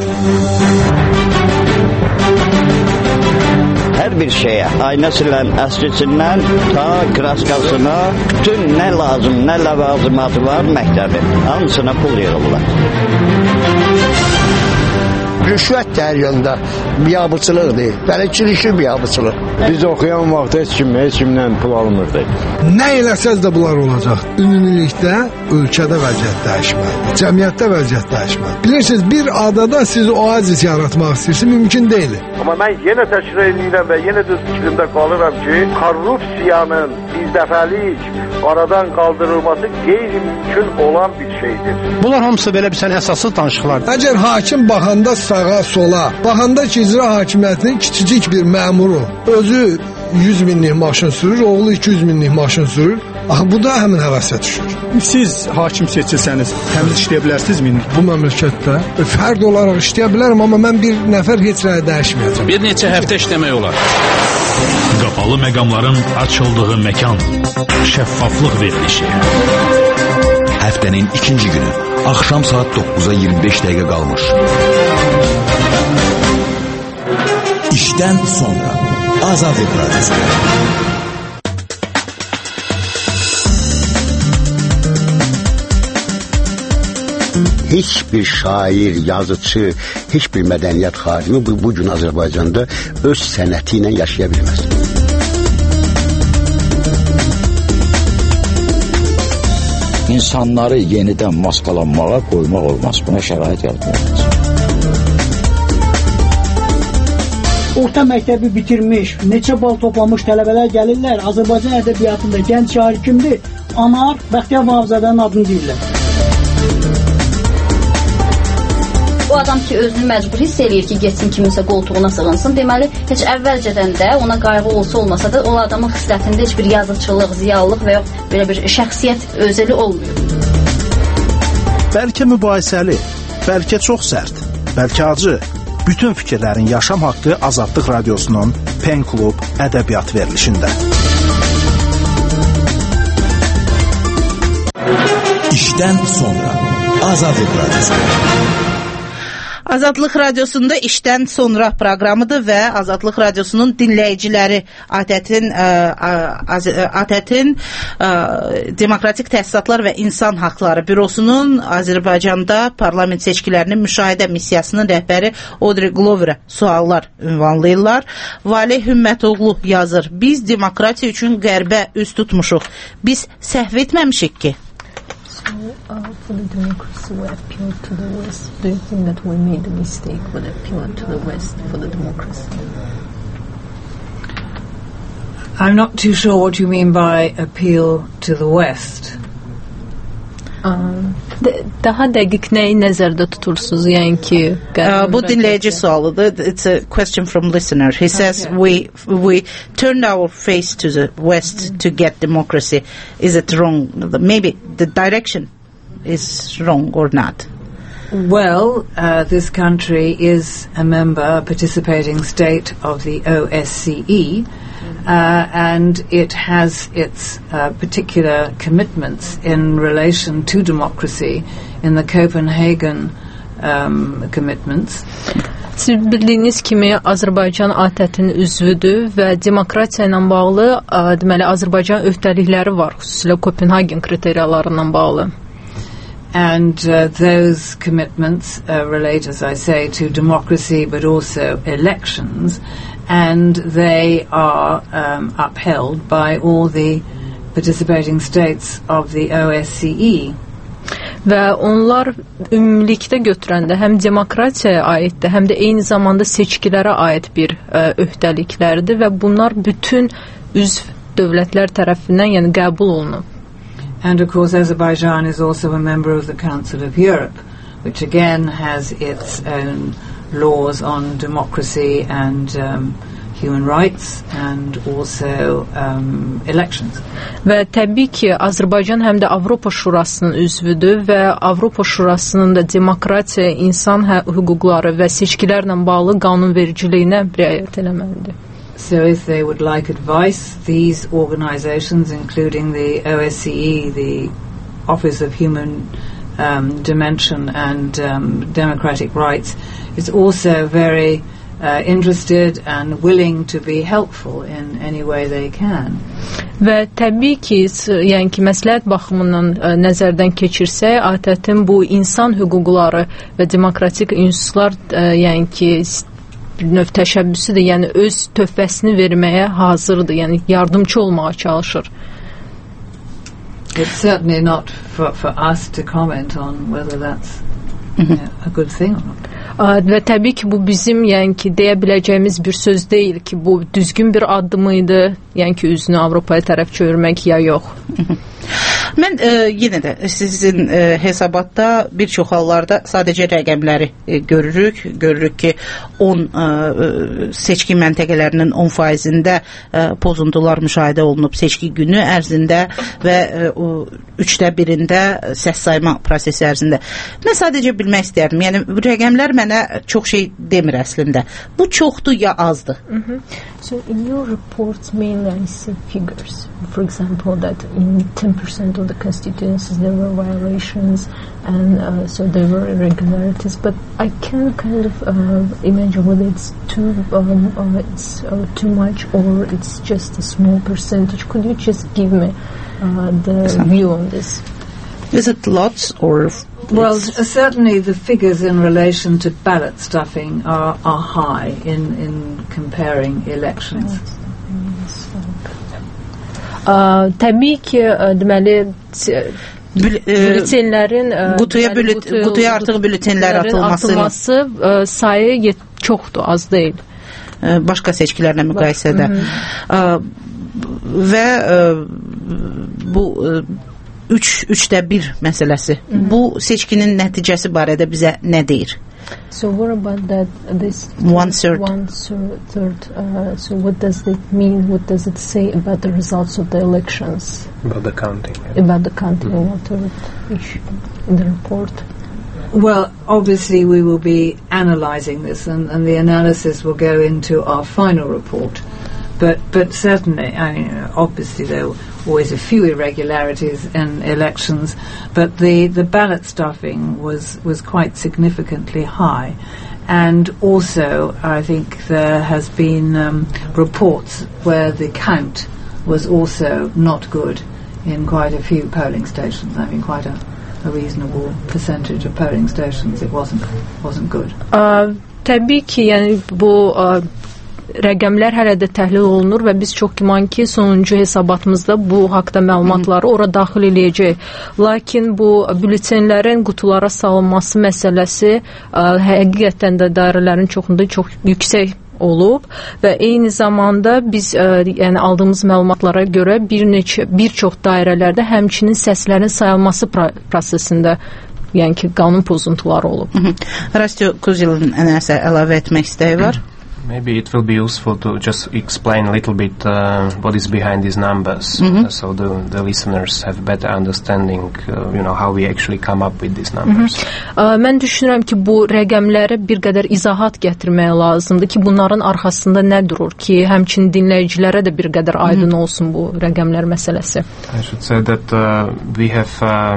Hər bir şeyə, ayna silən əskisindən ta kraskasına, bütün nə lazım, nə ləvazimatı var məktəbi, hamısına pul yığırlar. Rüşvət də hər yöndə biabıçılıqdır, bələdçilikli biabıçılıq. Biz oxuyan vaxt heç kim, heç kimdən pul almırdı. Nə eləsəz də bunlar olacaq. Ümumilikdə ölkədə vəziyyət dəyişməlidir, cəmiyyətdə vəziyyət dəyişməlidir. Bilirsiniz, bir adada siz oazis yaratmaq istəyirsiniz, mümkün deyil. Amma mən yenə təkrar edirəm və yenə də fikrimdə qalıram ki, korrupsiyanın birdəfəlik aradan qaldırılması qeyri-mümkün olan bir şeydir. Bunlar hamısı belə bir sən əsassız danışıqlardır. Əgər hakim baxanda sağa, sola, baxanda ki, icra hakimiyyətinin kiçicik bir məmuru özü yüz minlik maşın sürür, oğlu iki yüz minlik maşın sürür, axı bu da həmin həvəsə düşür. Siz hakim seçilsəniz, təmiz işləyə bilərsiniz mi? Bu məmləkətdə fərd olaraq işləyə bilərəm, amma mən bir nəfər heç nəyə dəyişməyəcəm. Bir neçə həftə işləmək olar. Qapalı məqamların açıldığı məkan, şəffaflıq verilişi. Həftənin ikinci günü, axşam saat dokkuza iyirmi beş dəqiqə qalmış. İşdən sonra Azadlıq Radyosu. Heç bir şair, yazıcı, heç bir mədəniyyət xadimi bu, bu gün Azərbaycanda öz sənəti ilə yaşaya bilməz. İnsanları yenidən maskalanmağa qoymaq olmaz. Buna şərait yaratmaq olmaz. Orta məktəbi bitirmiş, neçə bal toplamış tələbələr gəlirlər. Azərbaycan ədəbiyyatında gənc şair kimdir? Anar Bəxtiyar Vahabzadənin adını deyirlər. O adam ki, özünü məcbur hiss eləyir ki, getsin kiminsə qoltuğuna sığınsın. Deməli, heç əvvəlcədən də ona qayğı olsa olmasa da o adamın xislətində heç bir yazıçılıq, ziyalılıq və yox belə bir şəxsiyyət özəli olmuyor. Bəlkə mübahisəli, bəlkə çox sərt, bəlkə acı. Bütün fikirlərin yaşam haqqı Azadlıq Radyosunun Pen Klub ədəbiyyat verilişində. İşdən sonra Azadlıq Radyosu. Azadlıq Radiosunda işdən sonra proqramıdır və Azadlıq Radiosunun dinləyiciləri A T E T-in A T E T-in Demokratik Təsisatlar və İnsan Haqları Bürosunun Azərbaycanda parlament seçkilərinin müşahidə missiyasının rəhbəri Audrey Gloverə suallar ünvanlayırlar. Valeh Hümmətoğlu yazır: Biz demokratiya üçün qərbə üz tutmuşuq. Biz səhv etməmişik ki. So, uh, for the democracy we appeal to the West. Do you think that we made a mistake when appeal to the West for the democracy? I'm not too sure what you mean by appeal to the West. Um, de, daha dəqiq nəyi nəzərdə tutursunuz? Yəni ki, uh, bu dinləyici sualıdır. It's a question from listener. He says okay. we we turned our face to the West mm-hmm. to get democracy. Is it wrong? Maybe the direction is wrong or not. Well, uh, this country is a member, a participating state of the O S C E. Uh, and it has its uh, particular commitments in relation to democracy in the Copenhagen um, commitments. Siz bildiyiniz kimi Azərbaycan A T E T-in üzvüdür və demokratiya ilə bağlı ə, deməli Azərbaycan öhdəlikləri var, xüsusilə Kopenhagen kriteriyalarından bağlı. And uh, those commitments uh, relate, as I say, to democracy but also elections, and they are um, upheld by all the participating states of the O S C E. Və onlar ümumilikdə götürəndə həm demokratiyaya aiddir, həm də eyni zamanda seçkilərə aid bir ə, öhdəliklərdir və bunlar bütün üzv dövlətlər tərəfindən yəni qəbul olunub. And of course Azerbaijan is also a member of the Council of Europe, which again has its own laws on democracy and um, human rights and also um, elections. Və təbii ki, Azərbaycan həm də Avropa Şurasının üzvüdür və Avropa Şurasının da demokratiya, insan hüquqları və seçkilərlə bağlı qanunvericiliyinə riayət eləməlidir. So if they would like advice, these organizations, including the O S C E, the Office of Human um, Dimension and um, Democratic Rights, is also very uh, interested and willing to be helpful in any way they can. Və təbii ki, yəni ki, məsləhət baxımından ə, nəzərdən keçirsək, ATƏT-in bu insan hüquqları və demokratik institutlar ə, yəni ki, növ təşəbbüsüdür, yəni öz töhfəsini verməyə hazırdır, yəni yardımcı olmağa çalışır. It's certainly not for, for us to comment on whether that's you know, a good thing or not. Və təbii ki, bu bizim yəni ki, deyə biləcəyimiz bir söz deyil ki, bu düzgün bir addım idi, yəni ki, üzünü Avropaya tərəf çevirmək ya yox. Mən e, yenə də sizin e, hesabatda bir çox hallarda sadəcə rəqəmləri e, görürük. Görürük ki, on e, seçki məntəqələrinin on faizində e, pozuntular müşahidə olunub seçki günü ərzində və e, o üçdə birində səs sayma prosesi ərzində. Mən sadəcə bilmək istəyərdim. Yəni bu rəqəmlər mənə çox şey demir əslində. Bu çoxdur ya azdır? Mm-hmm. So in your reports mainly I see figures. For example, that in ten percent of the constituencies there were violations and uh, so there were irregularities, but I can kind of uh, imagine whether it's too um, uh, it's uh, too much or it's just a small percentage. Could you just give me uh, the Some. view on this? Is it lots or? Well, uh, certainly the figures in relation to ballot stuffing are, are high in, in comparing elections. Uh, təbii ki, uh, deməli bültenlərin uh, qutuya, bület, qutu, qutuya artıq bültenlər atılması, atılması uh, sayı yet, çoxdur, az deyil. Uh, başqa seçkilərlə müqayisədə. Uh, və uh, bu uh, üç, üçdə bir məsələsi. Hı-hı. Bu seçkinin nəticəsi barədə bizə nə deyir? So what about that? This one third. One third. Uh, so what does it mean? What does it say about the results of the elections? About the counting. Yeah. About the counting. Mm-hmm. What third issue in the report? Well, obviously we will be analysing this, and, and the analysis will go into our final report. But but certainly, I mean, obviously there were always a few irregularities in elections, but the, the ballot stuffing was, was quite significantly high. And also, I think there has been um, reports where the count was also not good in quite a few polling stations. I mean, quite a, a reasonable percentage of polling stations, it wasn't wasn't good. Uh, tabii ki, yani bu uh, rəqəmlər hələ də təhlil olunur və biz çox güman ki, sonuncu hesabatımızda bu haqda məlumatları ora daxil eləyəcək. Lakin bu bültenlərin qutulara salınması məsələsi ə, həqiqətən də dairələrin çoxunda çox yüksək olub və eyni zamanda biz ə, yəni aldığımız məlumatlara görə bir neçə bir çox dairələrdə həmçinin səslərin sayılması prosesində yəni ki, qanun pozuntuları olub. Rastyo Kuzilin nəsə əlavə etmək istəyi var? Maybe it will be useful to just explain a little bit uh, what is behind these numbers, mm-hmm. uh, so the, the listeners have better understanding, uh, you know, how we actually come up with these numbers. Mm-hmm. Mən düşünürəm ki, bu rəqəmlərə bir qədər izahat gətirmək lazımdır ki, bunların arxasında nə durur ki, həmçinin dinləyicilərə də bir qədər aydın mm-hmm. olsun bu rəqəmlər məsələsi. I should say that uh, we have uh,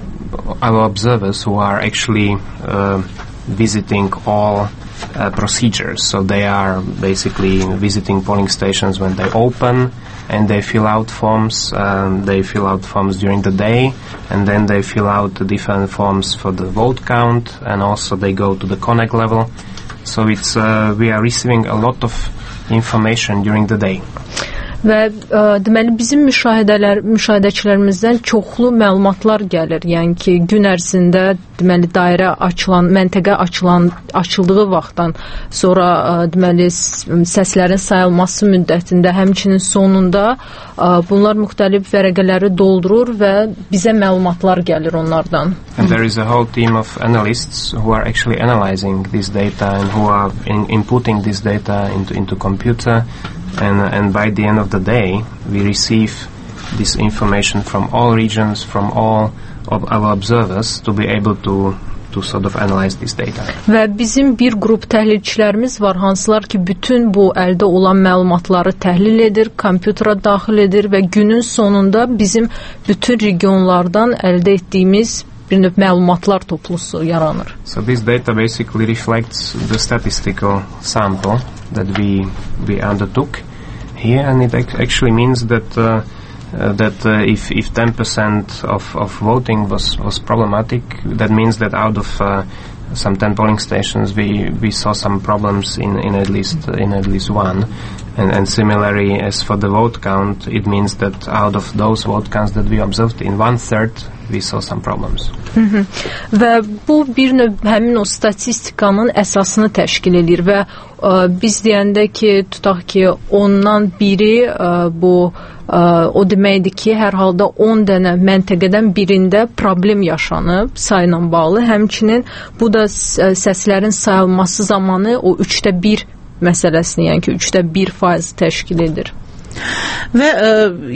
our observers who are actually uh, visiting all Uh, procedures, so they are basically visiting polling stations when they open, and they fill out forms. Um, they fill out forms during the day, and then they fill out the different forms for the vote count, and also they go to the connect level. So it's uh, we are receiving a lot of information during the day. Və ə, deməli bizim müşahidələr, müşahidəçilərimizdən çoxlu məlumatlar gəlir. Yəni ki, gün ərzində deməli dairə açılan, məntəqə açılan, açıldığı vaxtdan sonra ə, deməli səslərin sayılması müddətində, həmçinin sonunda ə, bunlar müxtəlif vərəqələri doldurur və bizə məlumatlar gəlir onlardan. And there is a whole team of analysts who are actually analyzing this data and who are in, inputting this data into into computer. And, and by the end of the day, we receive this information from all regions, from all of our observers to be able to to sort of analyze this data. Və bizim bir qrup təhlilçilərimiz var, hansılar ki, bütün bu əldə olan məlumatları təhlil edir, kompütera daxil edir və günün sonunda bizim bütün regionlardan əldə etdiyimiz bir növ məlumatlar toplusu yaranır. So this data basically reflects the statistical sample that we we undertook here, and it actually means that uh, uh, that uh, if if ten percent of of voting was was problematic, that means that out of uh, some ten polling stations we we saw some problems in in at least in at least one. And, and similarly, as for the vote count, it means that out of those vote counts that we observed, in one third we saw some problems. Hı -hı. Və bu bir növ həmin o statistikanın əsasını təşkil edir və ə, biz deyəndə ki, tutaq ki, ondan biri ə, bu ə, o deməkdir ki, hər halda on dənə məntəqədən birində problem yaşanıb sayla bağlı. Həmçinin bu da səslərin sayılması zamanı o üçdə bir məsələsini, yəni ki, üçdə bir faiz təşkil edir. Və ə,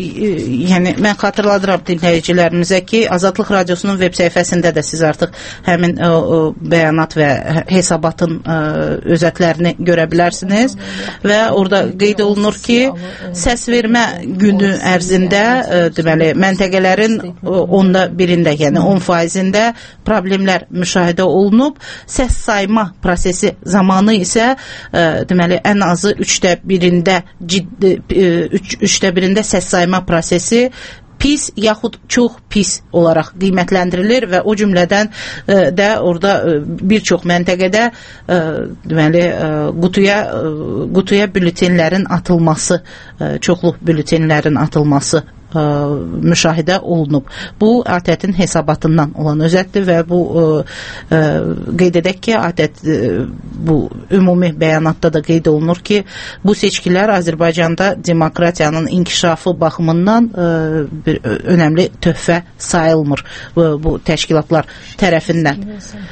yəni mən xatırladıram dinləyicilərimizə ki, Azadlıq Radiosunun veb səhifəsində də siz artıq həmin ə, ə, bəyanat və hesabatın ə, özətlərini görə bilərsiniz və orada qeyd olunur ki, səs vermə günü ərzində ə, deməli məntəqələrin onda birində, yəni on faizində problemlər müşahidə olunub. Səs sayma prosesi zamanı isə ə, deməli ən azı üçdə birində ciddi ə, Üç, üçdə birində səs sayma prosesi pis yaxud çox pis olaraq qiymətləndirilir və o cümlədən ə, də orada ə, bir çox məntəqədə ə, deməli ə, qutuya ə, qutuya bülletenlərin atılması, ə, çoxlu bülletenlərin atılması ə, müşahidə olunub. Bu A T T-in hesabatından olan özətdir və bu ə, ə, qeyd edək ki, A T T ə, bu ümumi bəyanatda da qeyd olunur ki, bu seçkilər Azərbaycanda demokratiyanın inkişafı baxımından ə, bir ə, önəmli töhfə sayılmır bu, bu təşkilatlar tərəfindən.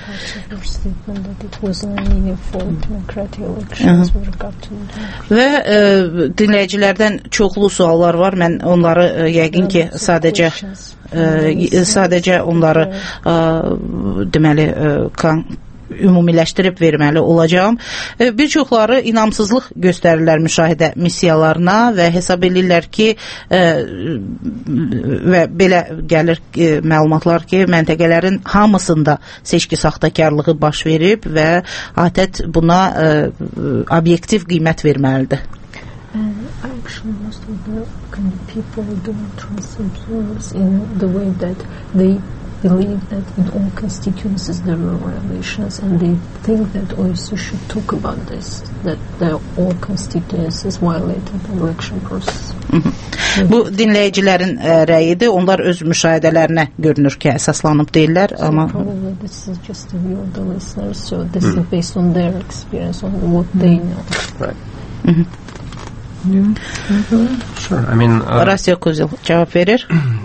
Və ə, dinləyicilərdən çoxlu suallar var. Mən onları ə, yəqin ki, sadəcə ə, sadəcə onları ə, deməli ə, kan ümumiləşdirib verməli olacağım. Bir çoxları inamsızlıq göstərirlər müşahidə missiyalarına və hesab edirlər ki, ə, və belə gəlir ə, məlumatlar ki, məntəqələrin hamısında seçki saxtakarlığı baş verib və A T T buna ə, obyektiv qiymət verməlidir. And actually most of the kind of people don't trust themselves in the way that they believe that in all constituencies there are violations, and they think that O S C should talk about this, that there are all constituencies violated the election process. Bu dinləyicilərin ə, rəyidir. Onlar öz müşahidələrinə görünür ki, əsaslanıb deyirlər, So amma probably this is just a view of the listeners, so this is based on their experience, on what they know. Right. Mhm. Sure. I mean, uh, Rasya Kuzil cavab verir.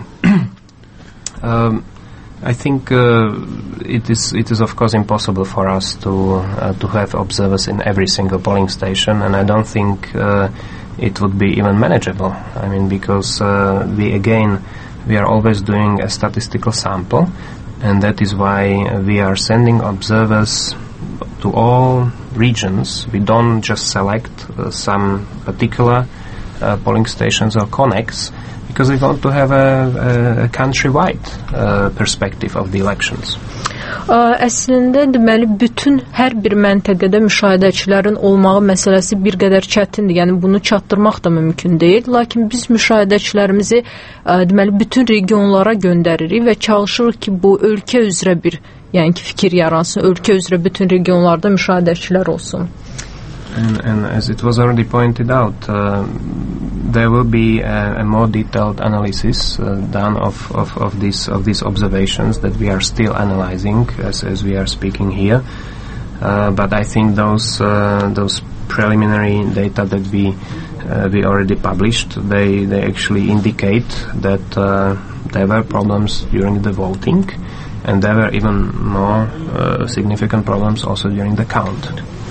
um, I think uh, it is it is of course impossible for us to uh, to have observers in every single polling station, and I don't think uh, it would be even manageable. I mean, because uh, we again we are always doing a statistical sample, and that is why we are sending observers to all regions. We don't just select uh, some particular uh, polling stations or connects, because we want to have a, a, a countrywide uh, perspective of the elections. Ə, Əslində deməli bütün hər bir məntəqədə müşahidəçilərin olmağı məsələsi bir qədər çətindir. Yəni bunu çatdırmaq da mümkün deyil. Lakin biz müşahidəçilərimizi ə, deməli bütün regionlara göndəririk və çalışırıq ki, bu ölkə üzrə bir, yəni ki, fikir yaransın. Ölkə üzrə bütün regionlarda müşahidəçilər olsun. And, and as it was already pointed out, uh, there will be a, a more detailed analysis uh, done of, of, of, these, of these observations that we are still analyzing as, as we are speaking here. Uh, but I think those uh, those preliminary data that we uh, we already published, they, they actually indicate that uh, there were problems during the voting, and there were even more uh, significant problems also during the count.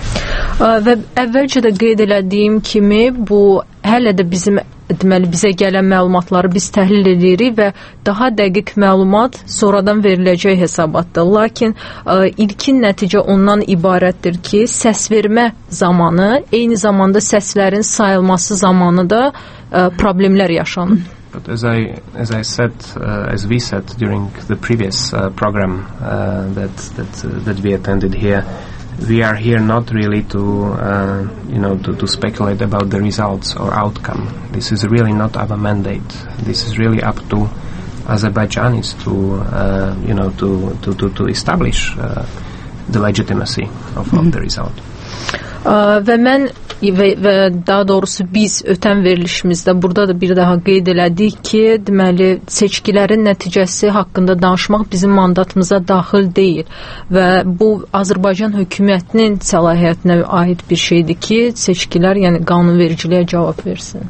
Və əvvəlcə də qeyd elədiyim kimi bu hələ də bizim deməli bizə gələn məlumatları biz təhlil edirik və daha dəqiq məlumat sonradan veriləcək hesabatdır. Lakin ə, ilkin nəticə ondan ibarətdir ki, səsvermə zamanı, eyni zamanda səslərin sayılması zamanı da ə, problemlər yaşanır. But as I as I said, uh, as we said during the previous uh, program uh, that that uh, that we attended here, we are here not really to uh, you know to, to speculate about the results or outcome. This is really not our mandate. This is really up to Azerbaijanis to uh, you know to to to, to establish uh, the legitimacy of, mm-hmm. of the result. Uh, və mən və, və daha doğrusu biz ötən verilişimizdə burada da bir daha qeyd elədik ki, deməli seçkilərin nəticəsi haqqında danışmaq bizim mandatımıza daxil deyil və bu Azərbaycan hökumətinin səlahiyyətinə aid bir şeydir ki, seçkilər, yəni qanunvericiliyə cavab versin.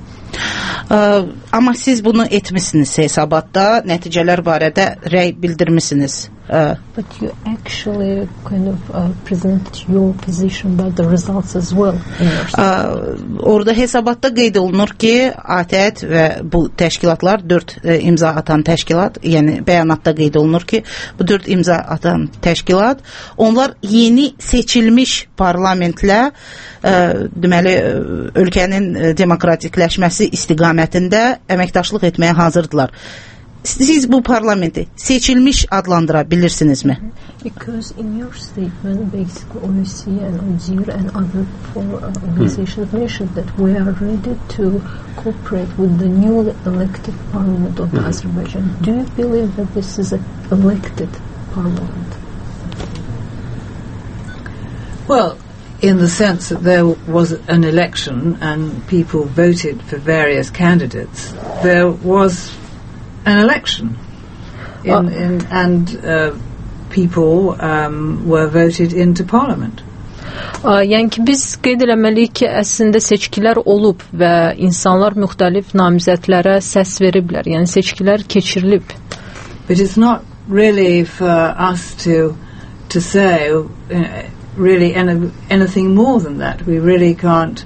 Uh, amma siz bunu etmisiniz hesabatda, nəticələr barədə rəy bildirmisiniz. Uh, But you actually kind of uh, present your position about the results as well. Uh, orada hesabatda qeyd olunur ki, A T Ə və bu təşkilatlar dörd e, imza atan təşkilat, yəni bəyanatda qeyd olunur ki, bu dörd imza atan təşkilat, onlar yeni seçilmiş parlamentlə e, deməli ölkənin demokratikləşməsi istiqamətində əməkdaşlıq etməyə hazırdılar. Siz bu parlamenti seçilmiş adlandıra bilirsinizmi? Because in your statement, basically O S C E and O D I R and other four organizations hmm. mentioned that we are ready to cooperate with the newly elected parliament of hmm. Azerbaijan. Do you believe that this is an elected parliament? Well, in the sense that there was an election and people voted for various candidates, there was an election in, uh, in, and uh, people um, were voted into parliament. Uh, yəni ki, biz qeyd eləməliyik ki, əslində seçkilər olub və insanlar müxtəlif namizədlərə səs veriblər. Yəni seçkilər keçirilib. But it's not really for us to to say uh, really any, anything more than that. We really can't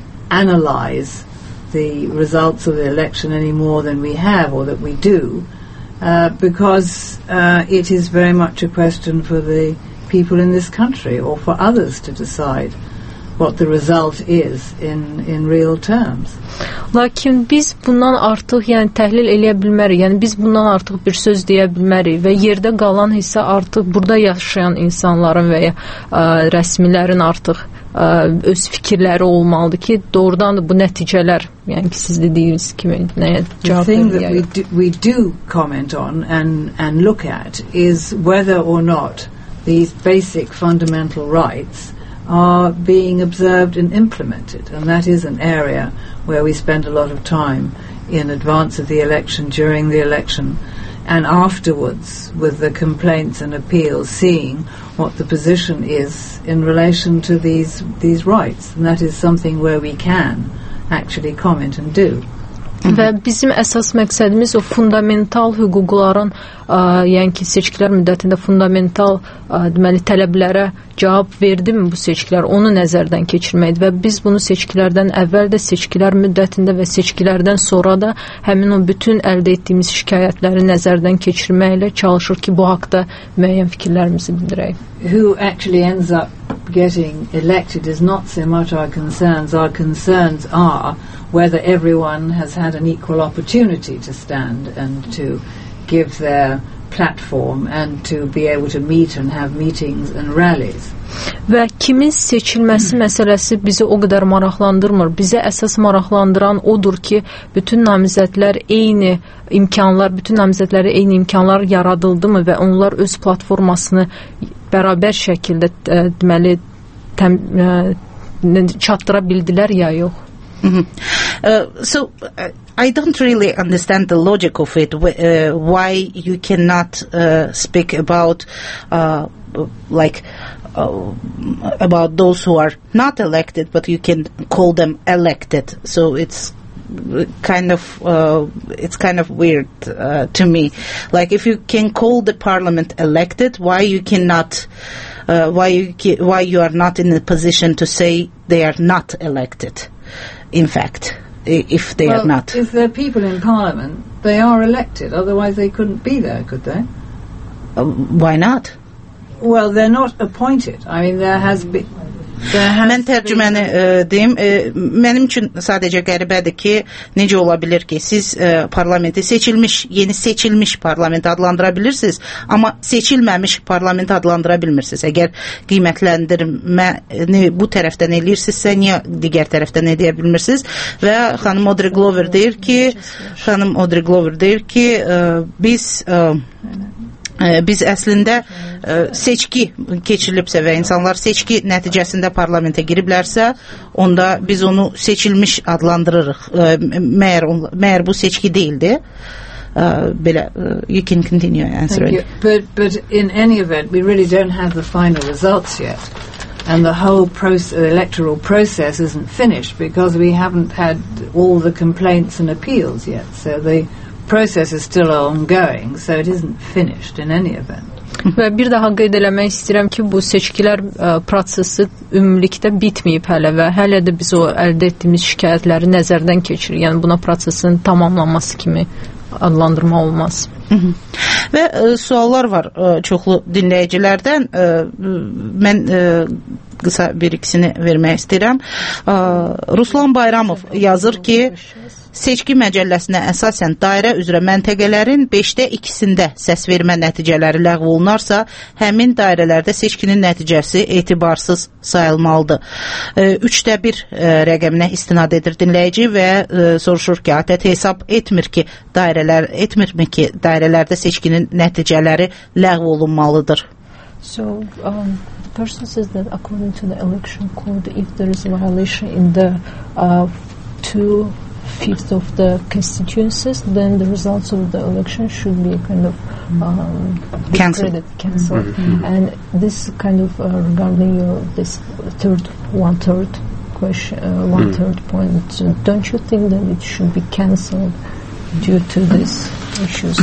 analyze the results of the election any more than we have or that we do, uh, because uh, it is very much a question for the people in this country or for others to decide what the result is in, in real terms. Lakin biz bundan artıq yəni təhlil eləyə bilmərik. Yəni biz bundan artıq bir söz deyə bilmərik və yerdə qalan hissə artıq burada yaşayan insanların və ya ə, rəsmilərin artıq ə, öz fikirləri olmalıdır ki, doğrudan da bu nəticələr, yəni ki siz dediyiniz kimi nəyə cavab verir. The thing that we do, we do comment on and, and look at is whether or not these basic fundamental rights are being observed and implemented, and that is an area where we spend a lot of time in advance of the election, during the election, and afterwards with the complaints and appeals, seeing what the position is in relation to these these rights, and that is something where we can actually comment and do. Və bizim əsas məqsədimiz o fundamental hüquqların, ə, yəni ki, seçkilər müddətində fundamental ə, deməli tələblərə cavab verdimi bu seçkilər, onu nəzərdən keçirməkdir və biz bunu seçkilərdən əvvəl də, seçkilər müddətində və seçkilərdən sonra da həmin o bütün əldə etdiyimiz şikayətləri nəzərdən keçirməklə çalışır ki, bu haqda müəyyən fikirlərimizi bildirək. Who actually ends up getting elected is not so much our concerns. Our concerns are whether everyone has had an equal opportunity to stand and to give their platform and to be able to meet and have meetings and rallies. Və kimin seçilməsi məsələsi bizi o qədər maraqlandırmır. Bizə əsas maraqlandıran odur ki, bütün namizədlər eyni imkanlar, bütün namizədlərə eyni imkanlar yaradıldımı və onlar öz platformasını bərabər şəkildə ə, deməli təm, ə, çatdıra bildilər ya yox. Mm-hmm. Uh, so uh, I don't really understand the logic of it. Uh, why you cannot uh, speak about uh, like uh, about those who are not elected, but you can call them elected. So it's kind of uh, it's kind of weird uh, to me. Like if you can call the parliament elected, why you cannot? Uh, why you ca- why you are not in a position to say they are not elected? In fact, if they well, are not. If they're people in Parliament, they are elected. Otherwise, they couldn't be there, could they? Uh, why not? Well, they're not appointed. I mean, there has been... Mən tərcüməni e, deyim, e, mənim üçün sadəcə qəribədir ki, necə ola bilər ki, siz e, parlamenti seçilmiş, yeni seçilmiş parlament adlandıra bilirsiniz, amma seçilməmiş parlament adlandıra bilmirsiniz. Əgər qiymətləndirməni bu tərəfdən eləyirsinizsə, niyə digər tərəfdən edə bilmirsiniz? Və xanım Audrey Glover deyir ki, xanım Audrey Glover deyir ki, e, biz e, biz əslində seçki keçirilibsə və insanlar seçki nəticəsində parlamentə giriblərsə, onda biz onu seçilmiş adlandırırıq. Məyər, məyər bu seçki deyildi? Belə, you can continue answering. But, but in any event, we really don't have the final results yet. And the whole process, electoral process isn't finished because we haven't had all the complaints and appeals yet. So the process is still ongoing, so it isn't finished in any event. Və bir daha qeyd eləmək istəyirəm ki, bu seçkilər ə, prosesi ümumilikdə bitməyib hələ və hələ də biz o əldə etdiyimiz şikayətləri nəzərdən keçirir. Yəni buna prosesin tamamlanması kimi adlandırma olmaz. Hı -hı. Və ə, suallar var ə, çoxlu dinləyicilərdən. Ə, mən ə, qısa bir ikisini vermək istəyirəm. Ə, Ruslan Bayramov yazır ki, seçki məcəlləsinə əsasən dairə üzrə məntəqələrin beşdə ikisində səs vermə nəticələri ləğv olunarsa, həmin dairələrdə seçkinin nəticəsi etibarsız sayılmalıdır. Üçdə bir rəqəminə istinad edir dinləyici və e, soruşur ki, ATƏT hesab etmir ki, dairələr etmirmi ki, dairələrdə seçkinin nəticələri ləğv olunmalıdır. So, um, the person says that according to the election code, if there is a violation in the uh, two fifth of the constituencies, then the results of the election should be kind of um, cancelled. cancelled. Mm-hmm. And this kind of uh, regarding your this third one third question, uh, one mm. third point. So don't you think that it should be cancelled due to these issues?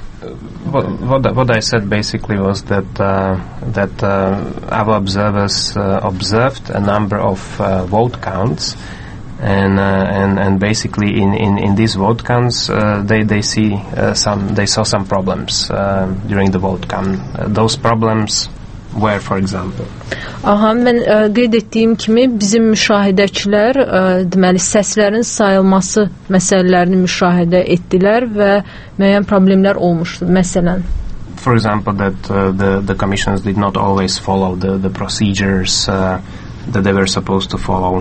What, what, what I said basically was that uh, that uh, our observers uh, observed a number of uh, vote counts. And, uh, and and basically in, in, in these vote counts uh, they they see uh, some they saw some problems uh, during the vote count. Uh, those problems were, for example. Aha, mən ə, qeyd etdiyim kimi bizim müşahidəçilər ə, deməli səslərin sayılması məsələlərini müşahidə etdilər və müəyyən problemlər olmuşdu. Məsələn, for example, that uh, the the commissions did not always follow the the procedures uh, that they were supposed to follow.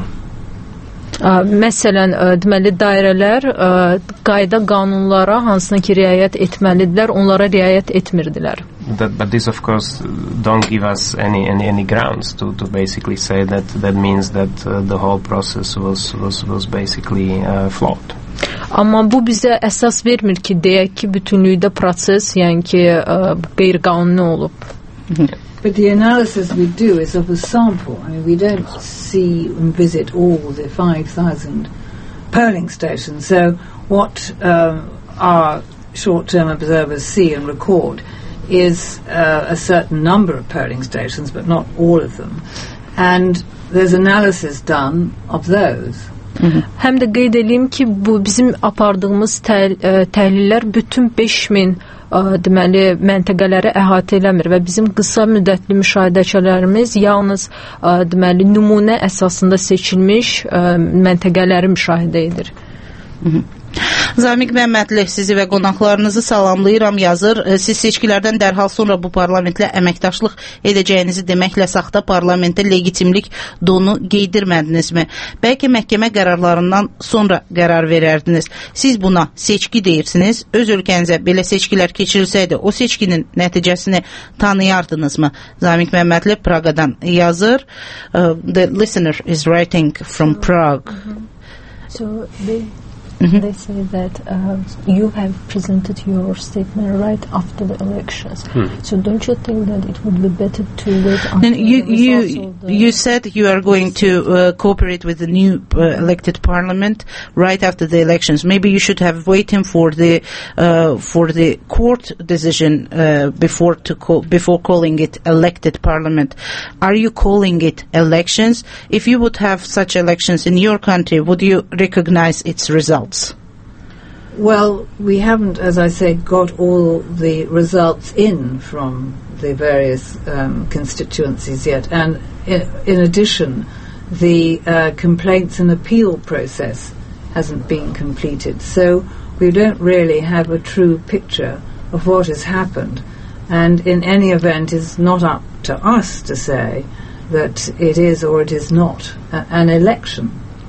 Ə, məsələn, ə, deməli dairələr ə, qayda qanunlara hansına ki riayət etməlidirlər, onlara riayət etmirdilər. That, but this of course don't give us any any any grounds to to basically say that that means that uh, the whole process was was was basically uh, flawed. Amma bu bizə əsas vermir ki, deyək ki, bütünlükdə proses, yəni ki, ə, qeyri-qanuni olub. But the analysis we do is of a sample. I mean, we don't see and visit all the five thousand polling stations. So what um, our short-term observers see and record is uh, a certain number of polling stations, but not all of them. And there's analysis done of those. Hı-hı. Həm də qeyd edeyim ki, bu bizim apardığımız təhl təhlillər bütün beş min ə, deməli məntəqələri əhatə eləmir və bizim qısa müddətli müşahidəçilərimiz yalnız ə, deməli nümunə əsasında seçilmiş ə, məntəqələri müşahidə edir. Hı-hı. Zamiq Məmmədli sizi və qonaqlarınızı salamlayıram, yazır. Siz seçkilərdən dərhal sonra bu parlamentlə əməkdaşlıq edəcəyinizi deməklə saxta parlamentə legitimlik donu geydirmədinizmi? Bəlkə məhkəmə qərarlarından sonra qərar verərdiniz. Siz buna seçki deyirsiniz. Öz ölkənizə belə seçkilər keçirilsəydi, o seçkinin nəticəsini tanıyardınızmı? Zamiq Məmmədli Praqadan yazır. Uh, the listener is writing from Prague. Mm-hmm. So they Mm-hmm. They say that uh, you have presented your statement right after the elections. Hmm. So don't you think that it would be better to wait until you, the you, results of the... You said you are going to uh, cooperate with the new uh, elected parliament right after the elections. Maybe you should have waited for the uh, for the court decision uh, before to call, before calling it elected parliament. Are you calling it elections? If you would have such elections in your country, would you recognize its results? Well, we haven't, as I say, got all the results in from the various um, constituencies yet. And in, in addition, the uh, complaints and appeal process hasn't been completed. So we don't really have a true picture of what has happened. And in any event, it's not up to us to say that it is or it is not a, an election.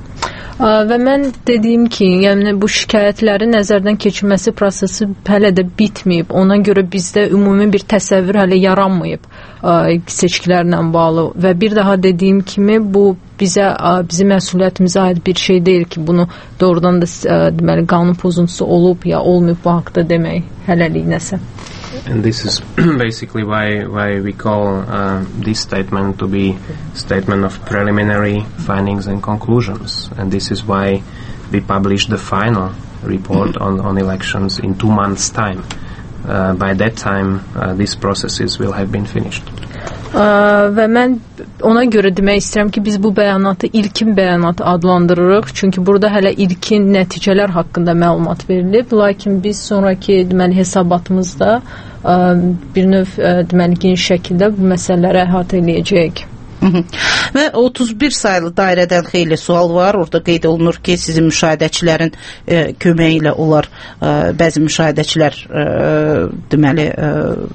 Və mən dediyim ki, yəni bu şikayətlərin nəzərdən keçirilməsi prosesi hələ də bitməyib. Ona görə bizdə ümumi bir təsəvvür hələ yaranmayıb seçkilərlə bağlı. Və bir daha dediyim kimi bu bizə bizim məsuliyyətimizə aid bir şey deyil ki, bunu doğrudan da deməli qanun pozuntusu olub ya olmayıb bu haqqda demək hələlik nəsə. And this is basically why why we call uh, this statement to be statement of preliminary findings and conclusions. And this is why we publish the final report on, on elections in two months' time. Uh, by that time, uh, these processes will have been finished. Uh, və mən ona görə demək istəyirəm ki, biz bu bəyanatı ilkin bəyanat adlandırırıq. Çünki burada hələ ilkin nəticələr haqqında məlumat verilib. Lakin biz sonraki deməli hesabatımızda uh, bir növ uh, deməli geniş şəkildə bu məsələləri əhatə edəcəyik. Və otuz bir sayılı dairədən xeyli sual var. Orada qeyd olunur ki, sizin müşahidəçilərin e, köməyi ilə onlar e, bəzi müşahidəçilər e, deməli e,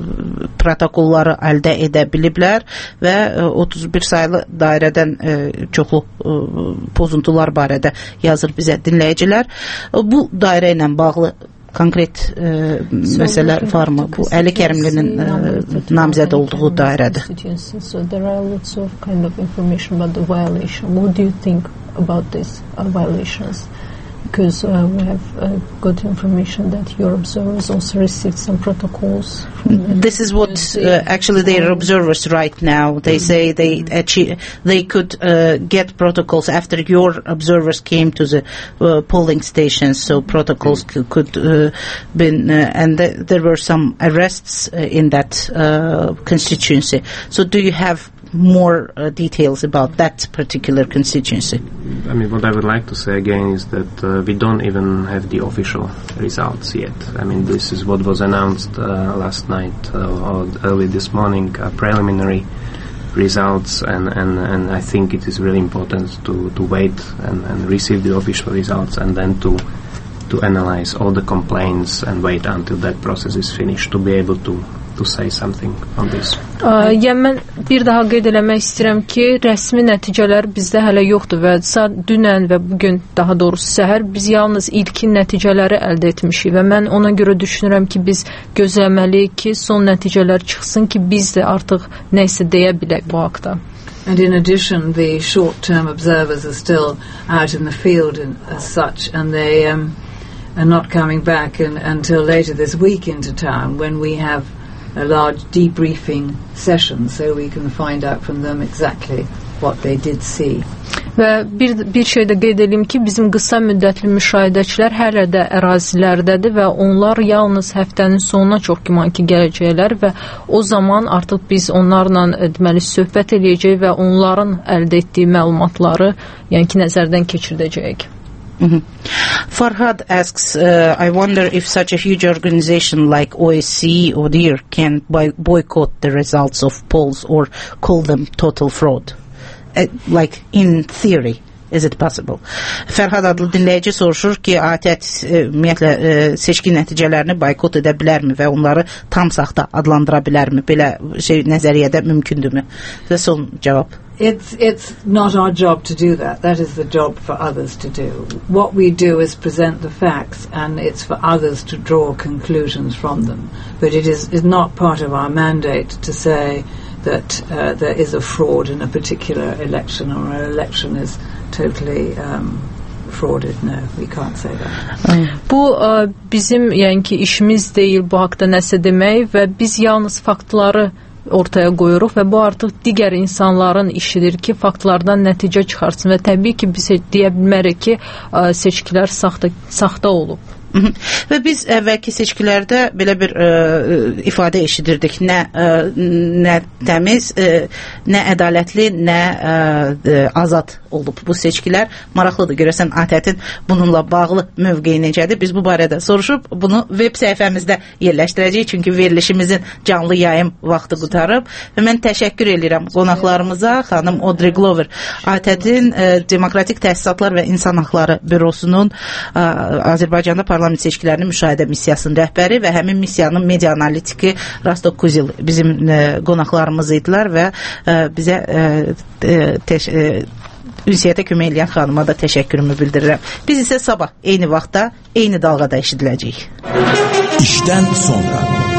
protokolları əldə edə biliblər və e, otuz bir sayılı dairədən e, çoxlu e, pozuntular barədə yazır bizə dinləyicilər. E, bu dairə ilə bağlı konkret e, məsələlər varmı? Bu Əli Kərimlinin e, namizəd olduğu dairədir. So there are lots of kind of information about the violation. What do you think about these uh, violations? Because uh, we have uh, got information that your observers also received some protocols. This is what uh, actually they are observers right now. They mm-hmm. say they achieve, they could uh, get protocols after your observers came to the uh, polling stations. So protocols mm-hmm. could, could uh, been uh, and th- there were some arrests uh, in that uh, constituency. So do you have more uh, details about that particular constituency? I mean, what I would like to say again is that uh, we don't even have the official results yet. I mean, this is what was announced uh, last night uh, or early this morning, uh, preliminary results, and, and, and I think it is really important to, to wait and, and receive the official results and then to to analyze all the complaints and wait until that process is finished to be able to to say something on this. Yəni mən bir daha qeyd eləmək istəyirəm ki, rəsmi nəticələr bizdə hələ yoxdur və dünən və bugün, daha doğrusu səhər biz yalnız ilkin nəticələri əldə etmişik və mən ona görə düşünürəm ki, biz gözləməliyik ki, son nəticələr çıxsın ki, biz də artıq nə isə deyə bilək bu haqda. And in addition, the short-term observers are still out in the field in, as such, and they um, are not coming back in, until later this week into town when we have a large debriefing session, so we can find out from them exactly what they did see. Və bir, bir şey də qeyd edeyim ki, bizim qısa müddətli müşahidəçilər hələ də ərazilərdədir və onlar yalnız həftənin sonuna çox güman ki gələcəklər və o zaman artıq biz onlarla deməli söhbət edəcəyik və onların əldə etdiyi məlumatları yəni ki nəzərdən keçirdəcəyik. Mm-hmm. Farhad asks, uh, I wonder if such a huge organization like O S C E or D I R can boy- boycott the results of polls or call them total fraud. Uh, like in theory, Is it possible? Fərhad adlı dinləyici soruşur ki, ATƏT e, ümumiyyətlə e, seçki nəticələrini boykot edə bilərmi və onları tam saxta adlandıra bilərmi? Belə şey nəzəriyyədə mümkündürmü? Və son cavab. It's it's not our job to do that. That is the job for others to do. What we do is present the facts, and it's for others to draw conclusions from them. But it is, is not part of our mandate to say that uh, there is a fraud in a particular election, or an election is totally um, frauded. No, we can't say that. Bu ə, bizim yəni ki işimiz deyil bu haqqda nəsə demək və biz yalnız faktları ortaya qoyuruq və bu artıq digər insanların işidir ki, faktlardan nəticə çıxarsın və təbii ki, biz deyə bilmərik ki, seçkilər saxta, saxta olub. Və biz əvvəlki seçkilərdə belə bir ə, ifadə eşidirdik. Nə, ə, nə təmiz, ə, nə ədalətli, nə ə, azad olub bu seçkilər. Maraqlıdır, görəsən ATƏT-in bununla bağlı mövqeyi necədir? Biz bu barədə soruşub, bunu web səhifəmizdə yerləşdirəcəyik, çünki verilişimizin canlı yayım vaxtı qutarıb. Və mən təşəkkür edirəm qonaqlarımıza, xanım Audrey Glover, ATƏT-in ə, Demokratik Təsisatlar və İnsan Haqları Bürosunun ə, Azərbaycanda parlament seçkilərinin müşahidə missiyasının rəhbəri və həmin missiyanın media analitiki Rastok Kuzil bizim ə, qonaqlarımız idilər və ə, bizə ə, təş, ə, ünsiyyətə kömək eləyən xanıma da təşəkkürümü bildirirəm. Biz isə sabah eyni vaxtda, eyni dalğada eşidiləcəyik. İşdən sonra